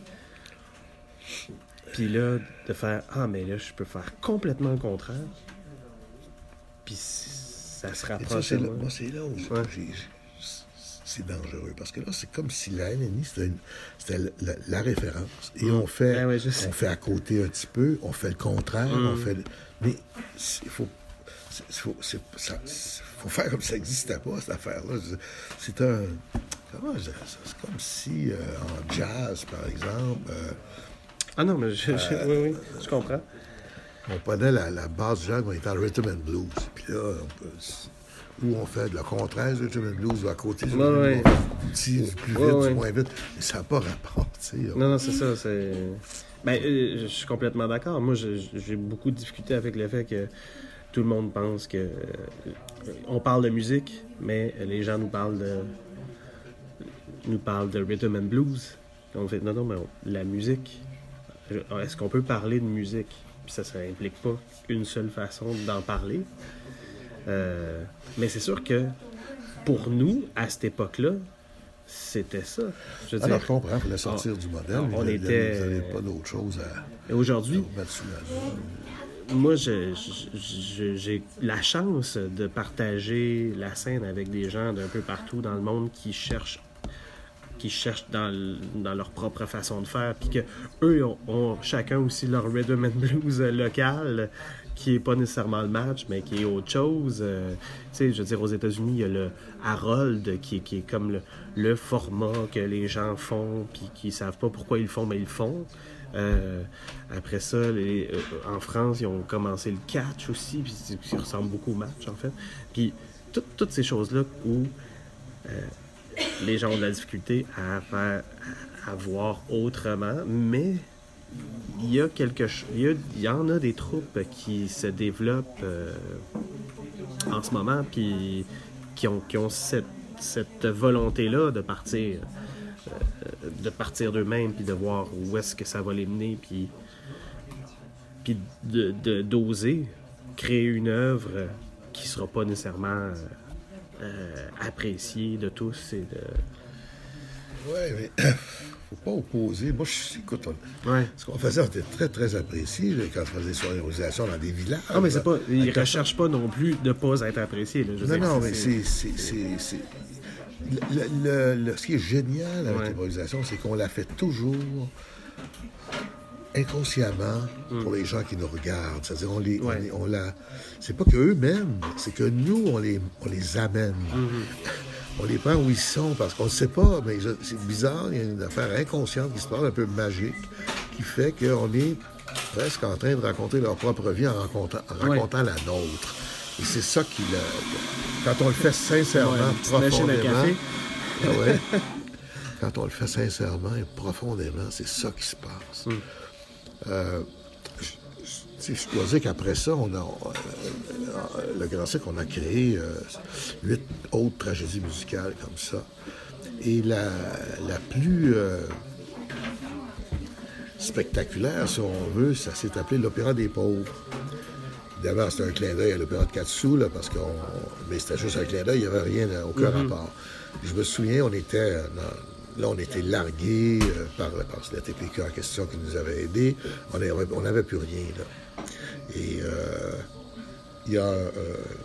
Puis là, de faire « Ah, mais là, je peux faire complètement le contraire. » Puis ça se rapproche. Ça, c'est, là, moi, c'est là où ouais. j'ai... c'est dangereux. Parce que là, c'est comme si la N N I, c'était, une, c'était la, la, la référence. Et mmh. on, fait, ah ouais, on fait à côté un petit peu, on fait le contraire, mmh. on fait... Mais il faut, faut, faut faire comme si ça n'existait pas, cette affaire-là. C'est un... Comment je dirais ça? C'est comme si, euh, en jazz, par exemple... Euh, ah non, mais je, je, euh, oui, oui, je comprends. On prenait la, la basse jazz, on était en rhythm and blues. Puis là, on peut... Où on fait le contraire du rhythm and blues, ou à côté, du ouais, petit, du plus vite, ouais, du moins vite. Mais ça n'a pas rapport, tu sais. Non, non, c'est ça. C'est... Ben, euh, je suis complètement d'accord. Moi, je, j'ai beaucoup discuté avec le fait que tout le monde pense que... Euh, on parle de musique, mais les gens nous parlent de... nous parlent de rhythm and blues. On fait, non, non, mais on, la musique... Est-ce qu'on peut parler de musique? Puis ça, ça implique pas une seule façon d'en parler. Euh, mais c'est sûr que pour nous, à cette époque-là, c'était ça. Je veux Alors, dire, je comprends, il fallait sortir on, du modèle. On, on il était... Vous n'avez pas d'autre chose à, Et aujourd'hui, à remettre sous la... Moi, je, je, j'ai la chance de partager la scène avec des gens d'un peu partout dans le monde qui cherchent qui cherchent dans, dans leur propre façon de faire, puis qu'eux ont, ont chacun aussi leur rhythm and blues local, qui n'est pas nécessairement le match, mais qui est autre chose. Euh, tu sais, je veux dire, aux États-Unis, il y a le Harold, qui, qui est comme le, le format que les gens font, puis qui ne savent pas pourquoi ils le font, mais ils le font. Euh, après ça, les, euh, en France, ils ont commencé le catch aussi, puis qui ressemble beaucoup au match, en fait. Puis tout, toutes ces choses-là où... Euh, les gens ont de la difficulté à faire, à voir autrement, mais il y a quelque chose, il y, a, il y en a des troupes qui se développent euh, en ce moment, puis qui ont, qui ont cette, cette volonté-là de partir, euh, de partir d'eux-mêmes, puis de voir où est-ce que ça va les mener, puis, puis de, de, d'oser créer une œuvre qui sera pas nécessairement euh, euh, appréciée de tous et de... Oui, mais faut pas opposer. Moi, je, écoute, on, ouais. ce qu'on faisait, on était très, très apprécié là, quand on faisait des soirées dans des villages. Ah, mais c'est pas, ils ne personne... recherchent pas non plus de ne pas être appréciés. Là, je non, dire, non, c'est, mais c'est... c'est, c'est, c'est... Le, le, le, ce qui est génial avec ouais. l'improvisation, c'est qu'on la fait toujours inconsciemment mm. pour les gens qui nous regardent. C'est-à-dire, on les, ouais. on, on la... C'est pas qu'eux-mêmes, c'est que nous, on les, on les amène. Mm-hmm. On les prend où ils sont, parce qu'on ne sait pas, mais c'est bizarre, il y a une affaire inconsciente qui se parle un peu magique, qui fait qu'on est presque en train de raconter leur propre vie en racontant, en racontant ouais. la nôtre. Et c'est ça qui... Le, quand on le fait sincèrement, ouais, profondément... Ah ouais, quand on le fait sincèrement et profondément, c'est ça qui se passe. Mm. Euh, je, je dois dire qu'après ça, on a, euh, le Grand Cirque, on a créé euh, huit autres tragédies musicales comme ça. Et la, la plus euh, spectaculaire, si on veut, ça s'est appelé l'Opéra des pauvres. D'abord, c'était un clin d'œil à l'Opéra de Katsu, là, parce qu'on... mais c'était juste un clin d'œil, il n'y avait rien, aucun mm-hmm. rapport. Je me souviens, on était... Dans... Là, on était largués euh, par, par la T P Q en question qui nous avait aidés. On n'avait plus rien, là. Et euh, il y a, euh,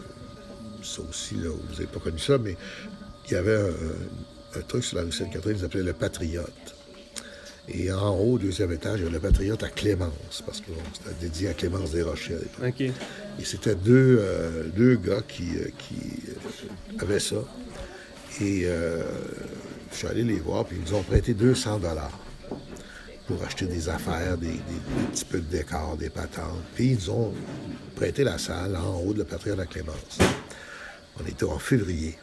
ça aussi, là, vous n'avez pas connu ça, mais il y avait un, un truc sur la rue Sainte-Catherine qui s'appelait le Patriote. Et en haut, au deuxième étage, il y avait le Patriote à Clémence, parce que bon, c'était dédié à Clémence Desrochers à l'époque. Okay. Et c'était deux, euh, deux gars qui, euh, qui euh, avaient ça. Et euh, je suis allé les voir, puis ils nous ont prêté deux cents dollars. Pour acheter des affaires, des, des, des petits peu de décors, des patentes. Puis ils ont prêté la salle en haut de la Patriote à Clémence. On était en février.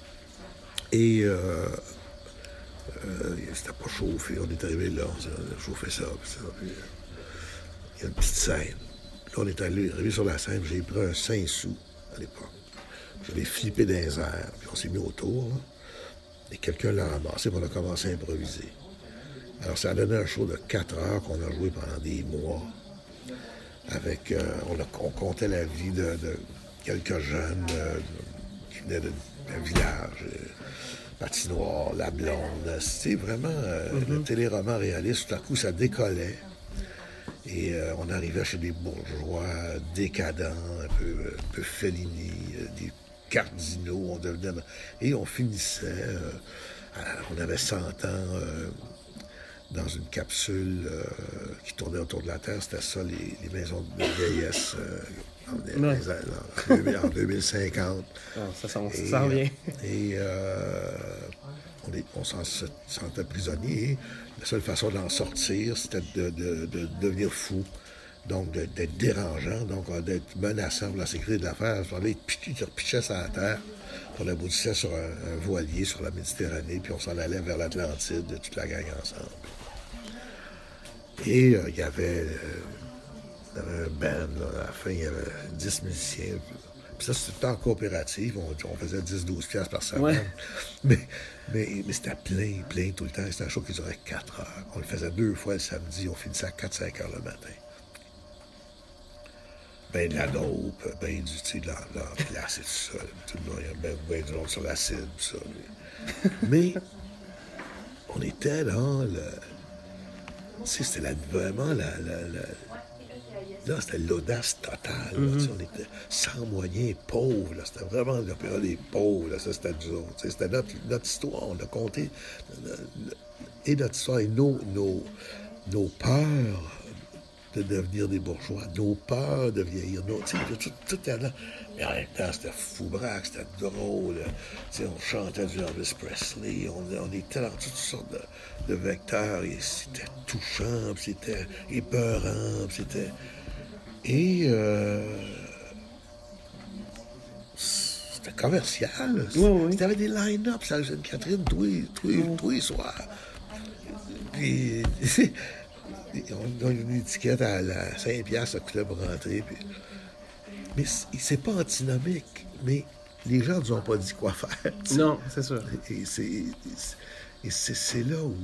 Et euh, euh, c'était pas chauffé. On est arrivé là, on a chauffé ça. Puis ça puis, euh, il y a une petite scène. Là, on est allé, arrivé sur la scène, j'ai pris un cinq sous à l'époque. J'avais flippé dans les airs, puis on s'est mis autour, là, et quelqu'un l'a ramassé, puis on a commencé à improviser. Alors, ça a donné un show de quatre heures qu'on a joué pendant des mois. Avec, euh, on, a, on comptait la vie de, de quelques jeunes euh, qui venaient d'un village, euh, Patinoire, La Blonde. C'était vraiment euh, mm-hmm. le téléroman réaliste. Tout à coup, ça décollait. Et euh, on arrivait chez des bourgeois décadents, un peu, un peu Fellini, euh, des cardinaux. On devenait... Et on finissait... Euh, à, on avait cent ans... Euh, dans une capsule euh, qui tournait autour de la Terre. C'était ça, les, les maisons de vieillesse euh, en, ouais. en, en, en deux mille cinquante. Ah, ça s'en vient. Et euh, on, est, on s'en se sentait prisonnier. La seule façon d'en sortir, c'était de, de, de devenir fou. Donc, de, d'être dérangeant, donc d'être menaçant pour la sécurité de l'affaire. On allait te repichait sur la terre. On aboutissait sur un, un voilier sur la Méditerranée, puis on s'en allait vers l'Atlantide, toute la gang ensemble. Et euh, il y avait, euh, avait un band, là, à la fin, il y avait dix musiciens. Puis ça, c'était tout le temps coopératif, on, on faisait dix à douze piastres par semaine. Ouais. Mais, mais, mais c'était plein, plein tout le temps. C'était un show qui durait quatre heures. On le faisait deux fois le samedi, on finissait à quatre à cinq heures le matin. Ben de la dope, ben du, tu sais, de la, de la place et tout ça. Tout le monde, il y a ben, ben du monde sur l'acide, tout ça. Mais, mais on était dans le... Tu sais, c'était la, vraiment la... la, la là, c'était l'audace totale. Mm-hmm. Là, on était sans moyens, pauvres. Là, c'était vraiment l'opéra des pauvres. Là, ça, c'était nous autres. Tu sais, c'était notre, notre histoire. On a compté... Et notre histoire et nos, nos, nos peurs... de devenir des bourgeois, nos peurs de vieillir, nos, tu sais, tout, tout est là. Mais en même temps, c'était fou braque, c'était drôle. Tu sais, on chantait du Elvis Presley, on, on était dans toutes sortes de, de vecteurs, et c'était touchant, puis c'était épeurant, puis c'était... Et euh, c'était c'était commercial. Oui, oui. C'était avec des line-ups à Sainte-Catherine tous les, tous les, oui. tous les soirs. Puis, on a une étiquette à la cinq piastres, ça coûtait pour rentrer. Puis... Mais c'est pas antinomique, mais les gens ne nous ont pas dit quoi faire. T'sais. Non, c'est sûr. Et c'est, et c'est, c'est là où...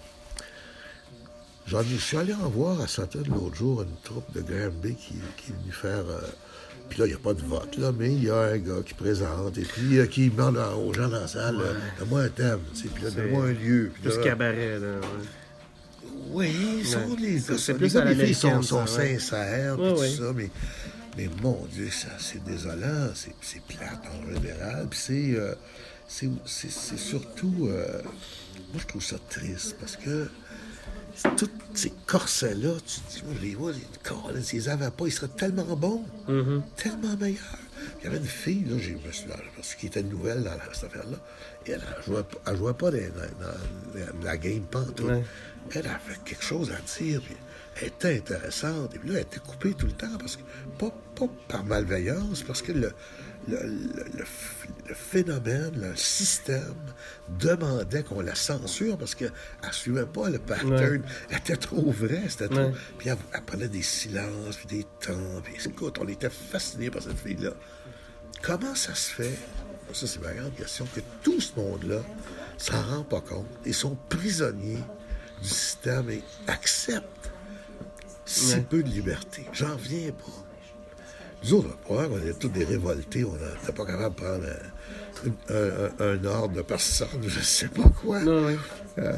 J'en ai, je suis allé en voir à Sutton l'autre jour une troupe de Granby qui, qui est venue faire... Euh, puis là, il n'y a pas de vote, là, mais il y a un gars qui présente et puis euh, qui demande aux gens dans la salle, ouais. euh, donne-moi un thème, puis là, donne-moi un lieu. Plus là, cabaret, là. Ouais. Oui, ils sont ouais. les c'est, gars, c'est les plus gars, à les filles sont, sont ça, ouais. sincères, ouais, puis ouais. tout ça, mais, mais mon Dieu, ça, c'est désolant, c'est, c'est plate en général, puis c'est, euh, c'est, c'est, c'est surtout... Euh, moi, je trouve ça triste, parce que tous ces corsets-là, tu te dis, moi, je les vois, les, s'ils les avaient pas, ils seraient tellement bons, mm-hmm. tellement meilleurs. Il y avait une fille, là, j'ai, parce qu'il était nouvelle dans cette affaire-là, et elle ne jouait, jouait pas dans, dans, dans la game pantoute. Ouais. Elle avait quelque chose à dire, puis elle était intéressante, et puis là, elle était coupée tout le temps, parce que, pas, pas par malveillance, parce que le, le, le, le, le phénomène, le système demandait qu'on la censure, parce qu'elle ne suivait pas le pattern. Ouais. Elle était trop vraie, c'était trop... Ouais. Puis elle, elle prenait des silences, puis des temps, puis écoute, on était fascinés par cette fille-là. Comment ça se fait, ça c'est ma grande question, que tout ce monde-là s'en rend pas compte et sont prisonniers du système et acceptent si ouais. peu de liberté? J'en viens pas. Nous autres, on était tous des révoltés, on n'était pas capable de prendre un, un, un, un ordre de personne, je sais pas quoi. Non, oui. euh,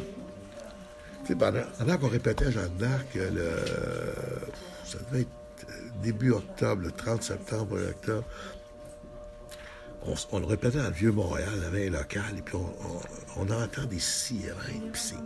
pendant, pendant qu'on répétait Jeanne d'Arc, le, ça devait être début octobre, le trente septembre, octobre, On, on le répétait dans le Vieux-Montréal, la veille locale, et puis on, on, on entend des sirènes, puis c'est...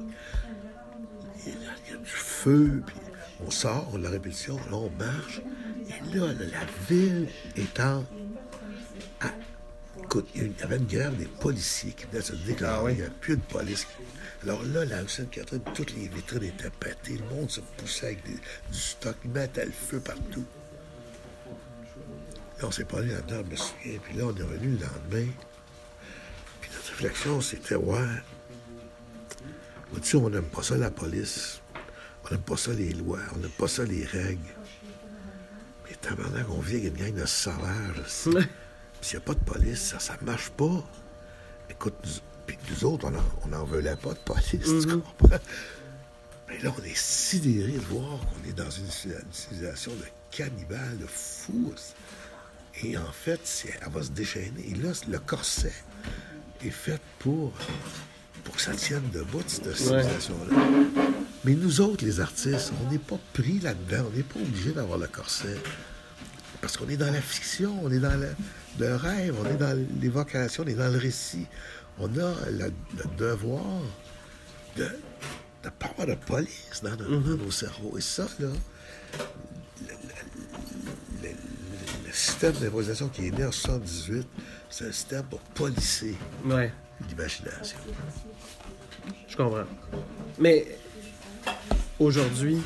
Il y, y a du feu, puis on sort, on la répétition, là, on marche, et là, là la ville étant... À, écoute, il y avait une grève des policiers qui venaient se déclarer, ah oui. Il n'y avait plus de police. Alors là, la rue Sainte-Catherine, toutes les vitrines étaient pétées, le monde se poussait avec des, du stock, ils mettaient le feu partout. Là, on s'est parlé là-dedans, je me souviens. Puis là, on est revenu le lendemain. Puis notre réflexion, c'était, ouais, tu sais, on n'aime pas ça, la police. On n'aime pas ça, les lois. On n'aime pas ça, les règles. Mais tabarnak, on vit avec une gang de sauvages aussi. Puis s'il n'y a pas de police, ça ne marche pas. Écoute, nous, puis nous autres, on n'en voulait pas de police, mm-hmm. tu comprends? Mais là, on est sidérés de voir qu'on est dans une, une civilisation de cannibales, de fous. Et en fait, elle va se déchaîner. Et là, le corset est fait pour, pour que ça tienne debout, cette civilisation-là. Ouais. Mais nous autres, les artistes, on n'est pas pris là-dedans. On n'est pas obligés d'avoir le corset. Parce qu'on est dans la fiction, on est dans le, le rêve, on est dans l'évocation, on est dans le récit. On a le, le devoir de ne pas avoir de police dans, nos, mm-hmm. dans nos cerveaux. Et ça, là... Le, le, le, le système d'improvisation qui est né en soixante-dix-huit, c'est un système pour policer ouais. l'imagination. Je comprends. Mais aujourd'hui,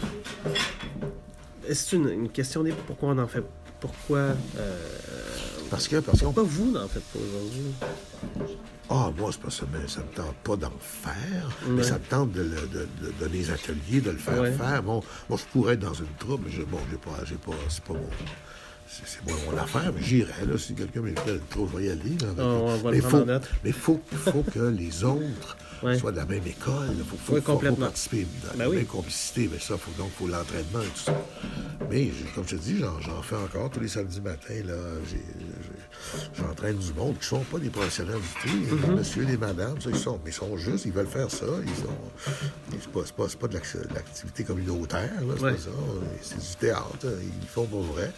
est-ce une, une question de pourquoi on en fait pourquoi euh, parce que parce pourquoi qu'on... vous n'en faites pas aujourd'hui? Ah, moi, c'est parce que mais ça ne me tente pas d'en faire, ouais. mais ça me tente de, de, de, de donner des ateliers, de le faire ouais. faire. Bon, moi, je pourrais être dans une troupe, mais je, bon, j'ai pas, j'ai pas, c'est pas mon... C'est, c'est moi mon affaire, mais j'irais, là, si quelqu'un m'invitait à une troupe, je vais y aller. Là, oh, on va mais il faut, mais faut, faut que les autres ouais. soient de la même école. Il faut, faut, oui, faut, faut participer dans ben la oui. même complicité. Mais ça, faut, donc, il faut l'entraînement et tout ça. Mais, comme je te dis, j'en, j'en fais encore tous les samedis matins. Là, j'ai, j'ai, j'entraîne du monde qui ne sont pas des professionnels du tout. Mm-hmm. Les messieurs, les madames, ça, ils sont, mais ils sont juste, ils veulent faire ça. Ils sont, c'est pas, c'est pas, c'est pas de l'activité communautaire, là, c'est ouais. pas ça. C'est du théâtre. Ils font pour vrai.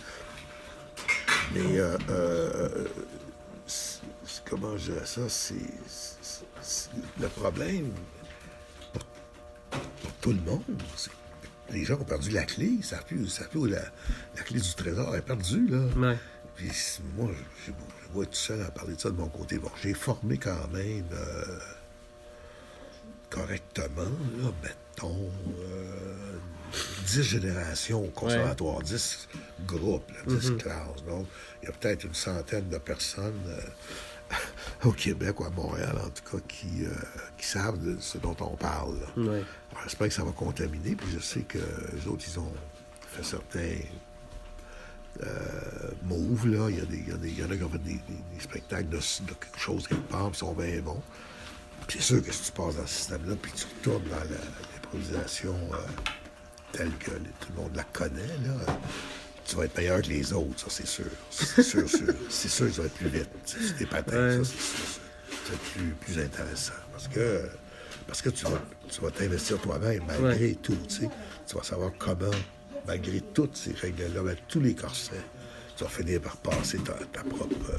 Mais, euh, euh, c'est, c'est, comment je dirais ça, c'est, c'est, c'est le problème pour, pour tout le monde. C'est, les gens ont perdu la clé, ils ne savent plus, ils savent plus où la, la clé du trésor est perdue, là. Ouais. Puis moi, je, je, je vais être tout seul à parler de ça de mon côté. Bon, j'ai formé quand même euh, correctement, là, mettons, euh, dix générations au conservatoire, ouais. dix groupes, là, dix mm-hmm. classes. Donc, il y a peut-être une centaine de personnes euh, au Québec ou à Montréal, en tout cas, qui, euh, qui savent de ce dont on parle. Ouais. Alors, j'espère que ça va contaminer, puis je sais que les autres, ils ont fait certains euh, moves, là. Il y, a des, il, y a des, il y en a qui ont fait des, des, des spectacles de, de quelque chose quelque part, puis sont bien bons. Puis c'est sûr que si tu passes dans ce système-là, puis tu retournes dans la, l'improvisation euh, telle que les, tout le monde la connaît, là, tu vas être meilleur que les autres, ça, c'est sûr. C'est sûr, sûr. C'est sûr que tu vas être plus vite. C'est des patins, ouais. ça, c'est sûr. C'est plus, plus intéressant. Parce que, parce que tu, vas, tu vas t'investir toi-même, malgré ouais. tout, tu sais. Tu vas savoir comment, malgré toutes ces règles-là, malgré tous les corsets, tu vas finir par passer ta, ta propre... Euh,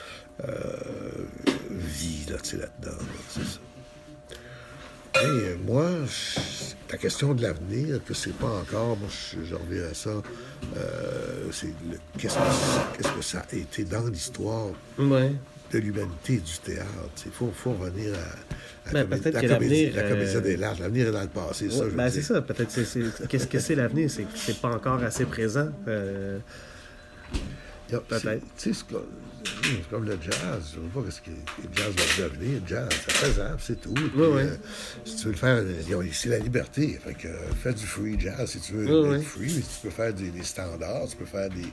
Euh, vie, là, tu sais, là-dedans, là, c'est ça. Et euh, moi, je, ta question de l'avenir, que c'est pas encore, moi, je, je reviens à ça, euh, c'est le, qu'est-ce, que, qu'est-ce que ça a été dans l'histoire ouais. de l'humanité et du théâtre. Il faut, faut revenir à, à ben, comé- peut-être la, que comédie, l'avenir, la comédie euh... de l'art. L'avenir est dans le passé, ouais, ça, je ben, veux c'est dire. ça, peut-être, c'est, c'est, qu'est-ce que c'est l'avenir? C'est, c'est pas encore assez présent. Euh... Yeah, peut-être. Tu sais, c'est, c'est comme le jazz. Je ne sais pas ce que le jazz va devenir. Le jazz, c'est faisable, c'est tout. Puis, oui, oui. Euh, si tu veux le faire, c'est la liberté. Fait que euh, fais du free jazz si tu veux oui, être oui. free. Mais tu peux faire des, des standards, tu peux faire des...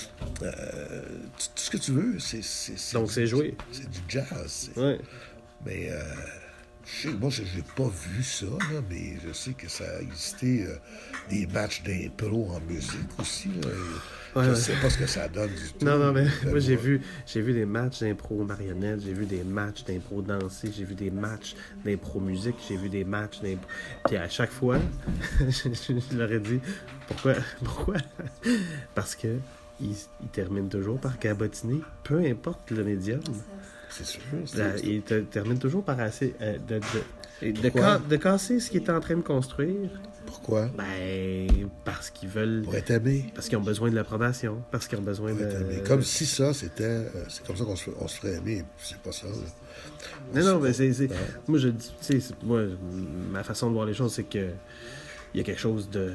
Euh, tout ce que tu veux. C'est, c'est, c'est Donc, du, c'est joué. C'est, c'est du jazz. C'est, oui. Mais... Euh, Je sais, moi, je n'ai pas vu ça, là, mais je sais que ça a existé euh, des matchs d'impro en musique aussi. Là, ouais, je ne ouais. sais pas ce que ça donne du tout. Non, non, mais moi, moi, j'ai vu, j'ai vu des matchs d'impro marionnettes, j'ai vu des matchs d'impro dansé, j'ai vu des matchs d'impro musique, j'ai vu des matchs d'impro... Puis à chaque fois, je, je leur ai dit, pourquoi? Pourquoi? Parce que ils, ils terminent toujours par cabotiner, peu importe le médium. C'est sûr. C'est Là, il te, termine toujours par assez euh, de, de, de, ca- de casser ce qu'il est en train de construire. Pourquoi? Ben, parce qu'ils veulent... Pour être aimé. Parce qu'ils ont besoin de l'approbation. Parce qu'ils ont besoin Pour de... être aimé. Comme si ça, c'était... Euh, c'est comme ça qu'on se, on se ferait aimer. C'est pas ça, là. Non, non, mais c'est... c'est... Ouais. Moi, je dis... Tu sais, moi, ma façon de voir les choses, c'est que il y a quelque chose de...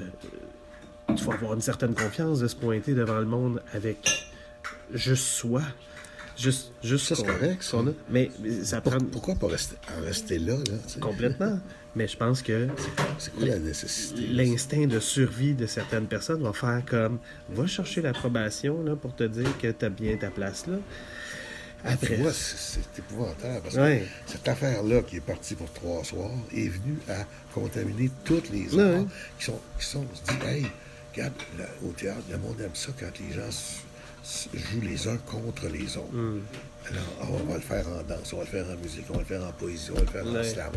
Il faut avoir une certaine confiance de se pointer devant le monde avec juste soi. Juste, juste ça, c'est correct, ça. A, mais ça prend... Pourquoi pas rester, en rester là, là t'sais? Complètement. Mais je pense que... C'est quoi la nécessité? L'instinct de survie de certaines personnes va faire comme... Va chercher l'approbation là, pour te dire que tu as bien ta place là. Après... Moi, c'est, c'est épouvantable. Parce ouais. que cette affaire-là, qui est partie pour trois soirs, est venue à contaminer toutes les arts ouais. qui sont... Qui sont on se dit, hey, regarde, là, au théâtre, le monde aime ça quand les gens... jouent les uns contre les autres. Mm. Alors, oh, on va le faire en danse, on va le faire en musique, on va le faire en poésie, on va le faire en ouais. slam.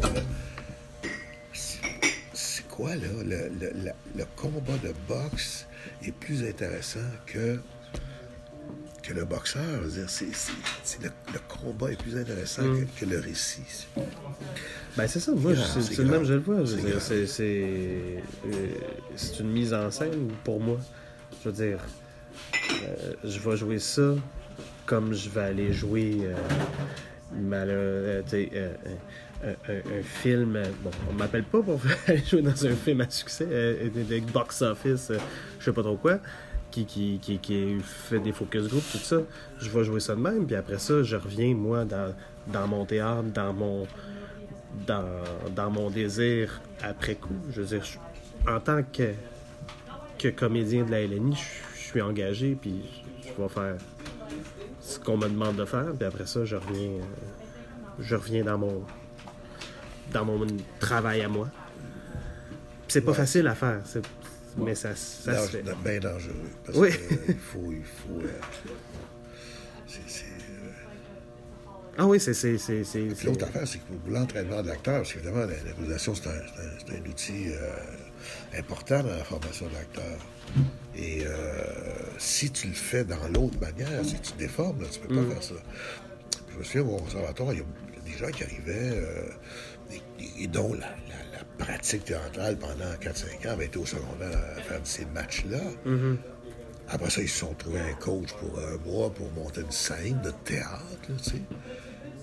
C'est, c'est quoi, là? Le, le, le, le combat de boxe est plus intéressant que, que le boxeur. Je veux dire, c'est, c'est, c'est le, le combat est plus intéressant mm. que, que le récit. Ben c'est ça, moi, grave, c'est, c'est, c'est le même, je le vois. Je veux dire, c'est, c'est, euh, c'est une mise en scène pour moi. Je veux dire... Euh, je vais jouer ça comme je vais aller jouer euh, mal, euh, euh, un, un, un film. Bon, on m'appelle pas pour aller jouer dans un film à succès, euh, de box office, euh, je sais pas trop quoi, qui, qui, qui, qui fait des focus group, tout ça. Je vais jouer ça de même, puis après ça, je reviens, moi, dans, dans mon théâtre, dans mon, dans, dans mon désir après coup. Je veux dire, je, en tant que, que comédien de la L N I, je Je suis engagé, puis je vais faire ce qu'on me demande de faire, puis après ça, je reviens, euh, je reviens dans mon, dans mon travail à moi. Puis c'est pas ouais. facile à faire, c'est, mais ça, ça Dange, se fait. Bien dangereux, parce oui. que euh, il faut, il faut, euh, c'est, c'est, euh... ah oui, c'est, c'est, c'est, c'est, c'est... L'autre affaire, c'est que pour l'entraînement de l'acteur, parce qu'évidemment, l'improvisation, c'est un, c'est un, c'est un outil euh, important dans la formation de l'acteur. Et euh, si tu le fais dans l'autre manière, si tu déformes, là, tu peux pas mm. faire ça. Je me souviens, au conservatoire, il y, y a des gens qui arrivaient euh, et, et dont la, la, la pratique théâtrale pendant quatre cinq ans avait été au secondaire à faire de ces matchs-là. Mm-hmm. Après ça, ils se sont trouvés un coach pour un mois pour monter une scène de théâtre, là, tu sais.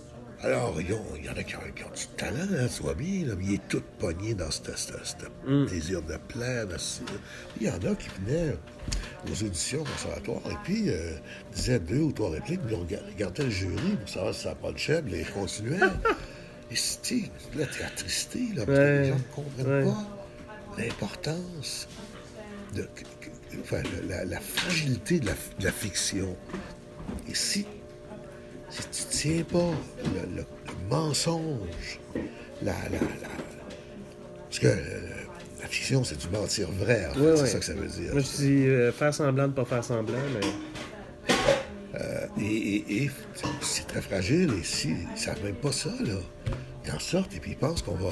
Alors, il y en a qui ont, qui ont du talent, hein, tu vois bien, là, mais il est tout pogné dans ce mm. désir de plaire. De... Il y en a qui venaient aux auditions conservatoires et puis euh, disaient deux ou trois répliques, puis ils regardaient le jury pour savoir si ça n'a pas de chèvre, et ils continuaient. Et c'était la théâtricité, là, parce ouais. que les gens ne comprennent ouais. pas l'importance, de, que, que, enfin, la, la fragilité de la, de la fiction. Et si Si tu ne tiens pas le, le, le mensonge, la, la, la... Parce que euh, la fiction, c'est du mentir vrai, en fait, oui, c'est oui. ça que ça veut dire. Moi, je dis euh, faire semblant de ne pas faire semblant, mais... Euh, et, et, et c'est très fragile, et si, ils ne savent même pas ça, là. Ils en sortent, et puis ils pensent qu'on va...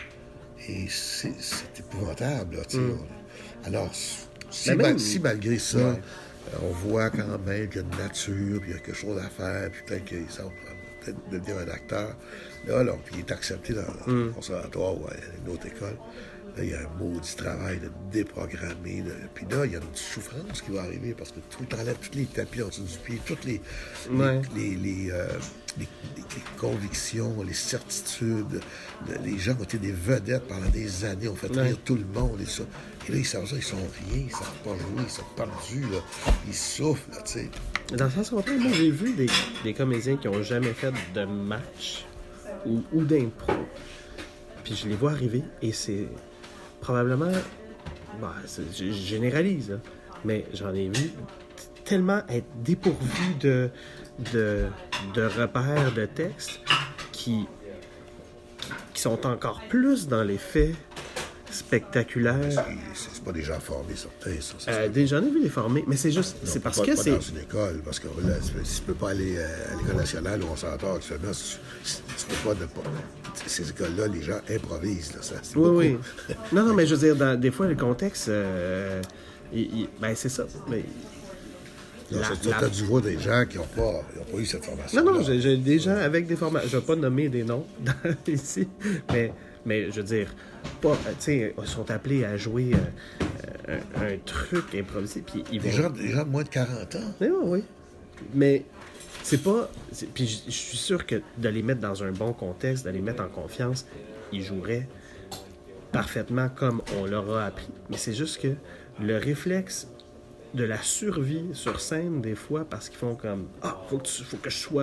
Et c'est, c'est épouvantable, là, tu sais. Mm. Alors, si, même... mal, si malgré ça... Ouais. On voit quand même qu'il y a une nature, puis il y a quelque chose à faire, puis peut-être qu'il semble peut-être devenir un acteur. Là, là, puis il est accepté dans mm. le conservatoire ou à une autre école. Là, il y a un maudit travail de déprogrammer. De... Puis là, il y a une souffrance qui va arriver parce que tu t'enlèves tous les tapis en dessous du pied, toutes les, ouais. les, les, les, euh, les, les, les convictions, les certitudes. Les gens ont été des vedettes pendant des années, ont fait ouais. rire tout le monde et ça. Et là, ils savent ça, ils sont rien, ils savent pas jouer, ils sont perdus, là. Ils souffrent, là, tu sais. Dans le sens contraire, moi, j'ai vu des, des comédiens qui ont jamais fait de match ou, ou d'impro. Puis je les vois arriver et c'est probablement... Bah, c'est, je généralise, là, mais j'en ai vu tellement être dépourvus de, de, de repères, de textes qui, qui, qui sont encore plus dans les faits spectaculaires. C'est, c'est pas des gens formés, certains. Ça, ça, euh, des, j'en ai vu des formés, mais c'est juste... Non, c'est parce pas, que pas c'est... dans une école, parce que là, si tu peux pas aller à l'École nationale ou au conservatoire actuellement, tu, tu peux pas... De, pas ces écoles-là, les gens improvisent. Là, ça, c'est oui, beaucoup. oui. Non, non, mais je veux dire, dans, des fois, le contexte, euh, il, il, ben c'est ça. Mais, non, la, ça, tu la... as dû voir des gens qui n'ont pas, pas eu cette formation. Non, non, j'ai, j'ai des gens avec des formations. Je ne vais pas nommer des noms dans, ici, mais, mais je veux dire, pas, tu sais, ils sont appelés à jouer euh, un, un truc improvisé. Puis ils des, vont... gens, des gens de moins de quarante ans. Oui, oui, oui. Mais c'est pas... C'est, puis je, je suis sûr que de les mettre dans un bon contexte, de les mettre en confiance, ils joueraient parfaitement comme on leur a appris. Mais c'est juste que le réflexe de la survie sur scène, des fois, parce qu'ils font comme « Ah, faut que, tu, faut que je sois... »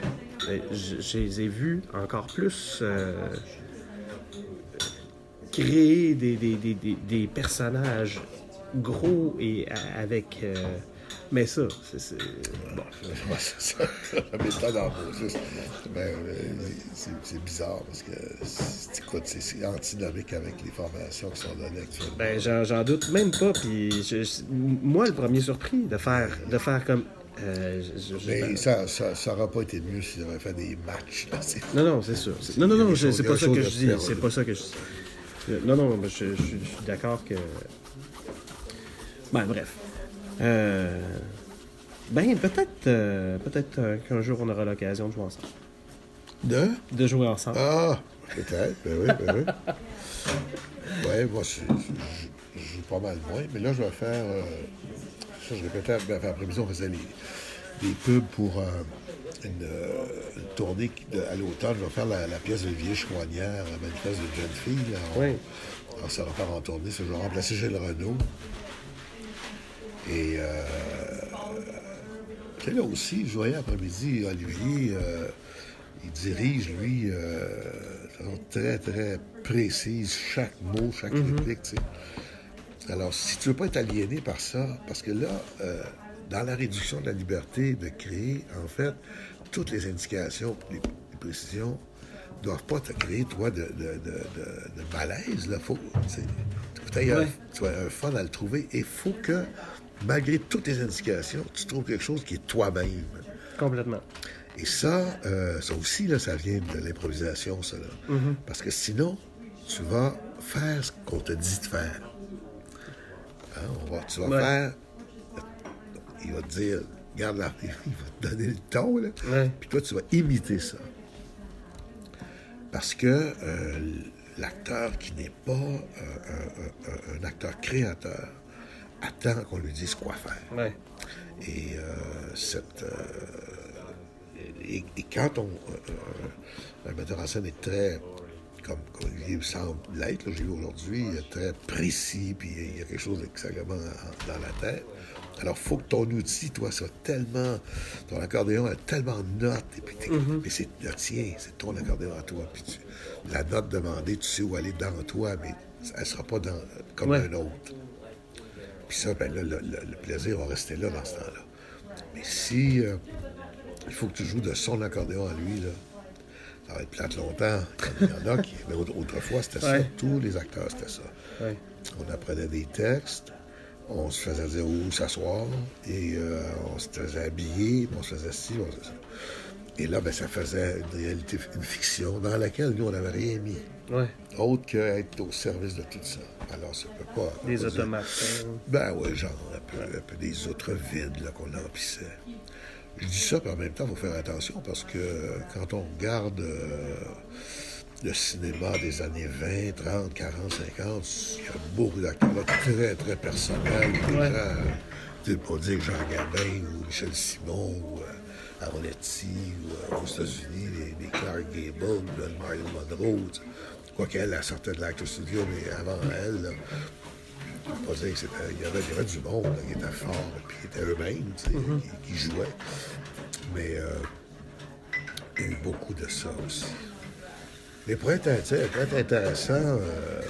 Je, je les ai vus encore plus euh, créer des, des, des, des, des personnages gros et avec... Euh, mais ça, c'est... c'est bon. Ouais, c'est ça. La méthode en gros, ben, c'est, c'est bizarre parce que c'est, écoute, c'est, c'est antinomique avec les formations qui sont données actuellement. Ben, j'en, j'en doute même pas. Puis je, je, moi, le premier surpris de faire, de faire comme... Euh, je, je, mais ça, ça, ça aurait pas été mieux s'ils avaient fait des matchs. Là, non, non, c'est sûr. C'est, non, non, non, je, c'est pas ça que je dis. C'est pas ça que je dis. Non, non, je, je, je suis d'accord que... Ben, bref. Euh... Ben, peut-être, euh, peut-être euh, qu'un jour, on aura l'occasion de jouer ensemble. De? De jouer ensemble. Ah, peut-être, ben oui, ben oui. Oui, moi, je, je, je joue pas mal moins, mais là, je vais faire... Euh, ça, je répétais, ben, après-midi, on faisait les, des pubs pour euh, une, euh, une tournée de, à l'automne. Je vais faire la, la pièce de Olivier Chouanière, la manifeste d'une jeune fille. Là, on, oui. Alors, ça repart en tournée, ça, je vais remplacer Gilles Renaud. Et euh, là aussi, je voyais après-midi, Olivier, euh, il dirige, lui, euh, de façon très, très précise, chaque mot, chaque mm-hmm. réplique, tu sais. Alors, si tu veux pas être aliéné par ça, parce que là, euh, dans la réduction de la liberté de créer, en fait, toutes les indications, les, les précisions, ne doivent pas te créer, toi, de, de, de, de, de malaise, là. Faut, faut que tu aies ouais. un, un fun à le trouver, et il faut que malgré toutes les indications, tu trouves quelque chose qui est toi-même. Complètement. Et ça, euh, ça aussi, là, ça vient de l'improvisation, ça, là. Mm-hmm. Parce que sinon, tu vas faire ce qu'on te dit de faire. Hein, on va, tu vas ouais. faire... Il va te dire, regarde la... Il va te donner le ton, là. Ouais. Puis toi, tu vas imiter ça. Parce que euh, l'acteur qui n'est pas euh, un, un, un acteur créateur attend qu'on lui dise quoi faire. Ouais. Et euh, cette... Euh, et, et quand on, euh, un metteur en scène est très, comme, comme Olivier semble l'être, là, j'ai vu aujourd'hui, très précis, puis il y a quelque chose d'exagérément dans la tête. Alors, il faut que ton outil, toi, soit tellement... Ton accordéon a tellement de notes, et puis mm-hmm. mais c'est le tien, c'est ton accordéon à toi. Puis tu, la note demandée, tu sais où aller dans toi, mais elle ne sera pas dans, comme ouais. un autre. Puis ça, ben là, le, le, le plaisir va rester là dans ce temps-là. Mais si euh, il faut que tu joues de son accordéon à lui, là, ça va être plate longtemps. Il y en a qui... Mais autrefois, c'était ouais. ça. Tous les acteurs, c'était ça. Ouais. On apprenait des textes. On se faisait dire où s'asseoir, et euh, on se faisait habiller, puis on se faisait ci, on se faisait ça. Et là, ben, ça faisait une réalité, une fiction dans laquelle nous, on n'avait rien mis. Ouais. Autre qu'être au service de tout ça. Alors, ça peut pas... Des pas automates. Dire... Ben oui, genre, un peu, un peu des autres vides là, qu'on emplissait. Je dis ça, puis en même temps, il faut faire attention, parce que quand on regarde... Euh, le cinéma des années vingt, trente, quarante, cinquante, il y a beaucoup d'acteurs là, très, très personnels. Ouais. Je ne vais pas dire Jean Gabin ou Michel Simon ou euh, Aronetti ou euh, aux États-Unis, les, les Clark Gable ou Marilyn Monroe. Quoiqu'elle, elle sortait de l'Actor Studio, mais avant elle, là, je ne vais pas dire que c'était... Il y avait, il y avait du monde là, qui était fort, puis qui était eux-mêmes, mm-hmm. qui, qui jouaient. Mais euh, il y a eu beaucoup de ça aussi. Mais pour être, pour être intéressant, euh,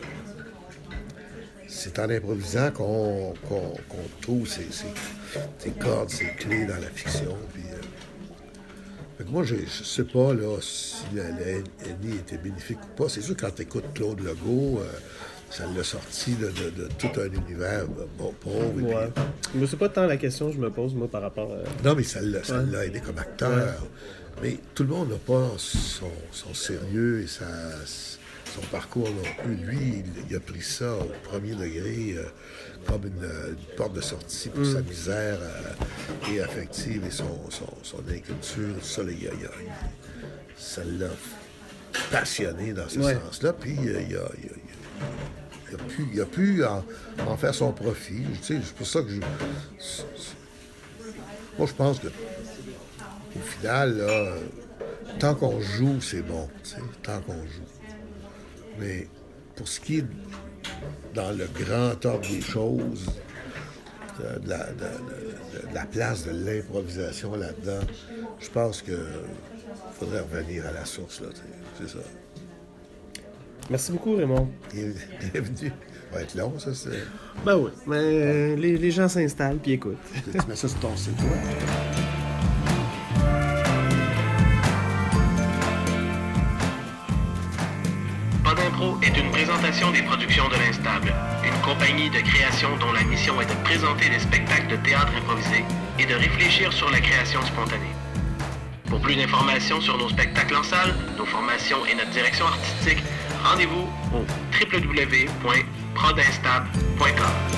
c'est en improvisant qu'on, qu'on, qu'on trouve ces, ces, ces cordes, ces clés dans la fiction. Puis, euh, fait que moi, je ne sais pas là, si la, la N I était bénéfique ou pas. C'est sûr que quand tu écoutes Claude Legault, euh, ça l'a sorti de, de, de tout un univers bon, pauvre. Ouais. Puis, mais c'est pas tant la question que je me pose, moi, par rapport à... Non, mais ça l'a, ça ouais. l'a aidé comme acteur. Ouais. Mais tout le monde n'a pas son, son sérieux et sa, son parcours non plus. Lui, il, il a pris ça au premier degré euh, comme une, une porte de sortie pour mm. sa misère euh, et affective et son, son, son inculture. Tout ça, là, il a, il a, ça l'a passionné dans ce ouais. sens-là. Puis euh, il, a, il, a, il, a pu, il a pu en, en faire son profit. Tu sais, c'est pour ça que je... C'est, c'est, moi, je pense que au final, là, tant qu'on joue, c'est bon, tu sais, tant qu'on joue. Mais pour ce qui est dans le grand ordre des choses, de la, de, de, de la place de l'improvisation là-dedans, je pense qu'il faudrait revenir à la source, là, c'est ça. Merci beaucoup, Raymond. Bienvenue. Ça va être long, ça, c'est... Ben oui, mais euh, les, les gens s'installent puis écoutent. Tu mets ça sur ton site web. Pas d'impro est une présentation des productions de l'Instable, une compagnie de création dont la mission est de présenter des spectacles de théâtre improvisé et de réfléchir sur la création spontanée. Pour plus d'informations sur nos spectacles en salle, nos formations et notre direction artistique, rendez-vous au w w w point prodinstab point com.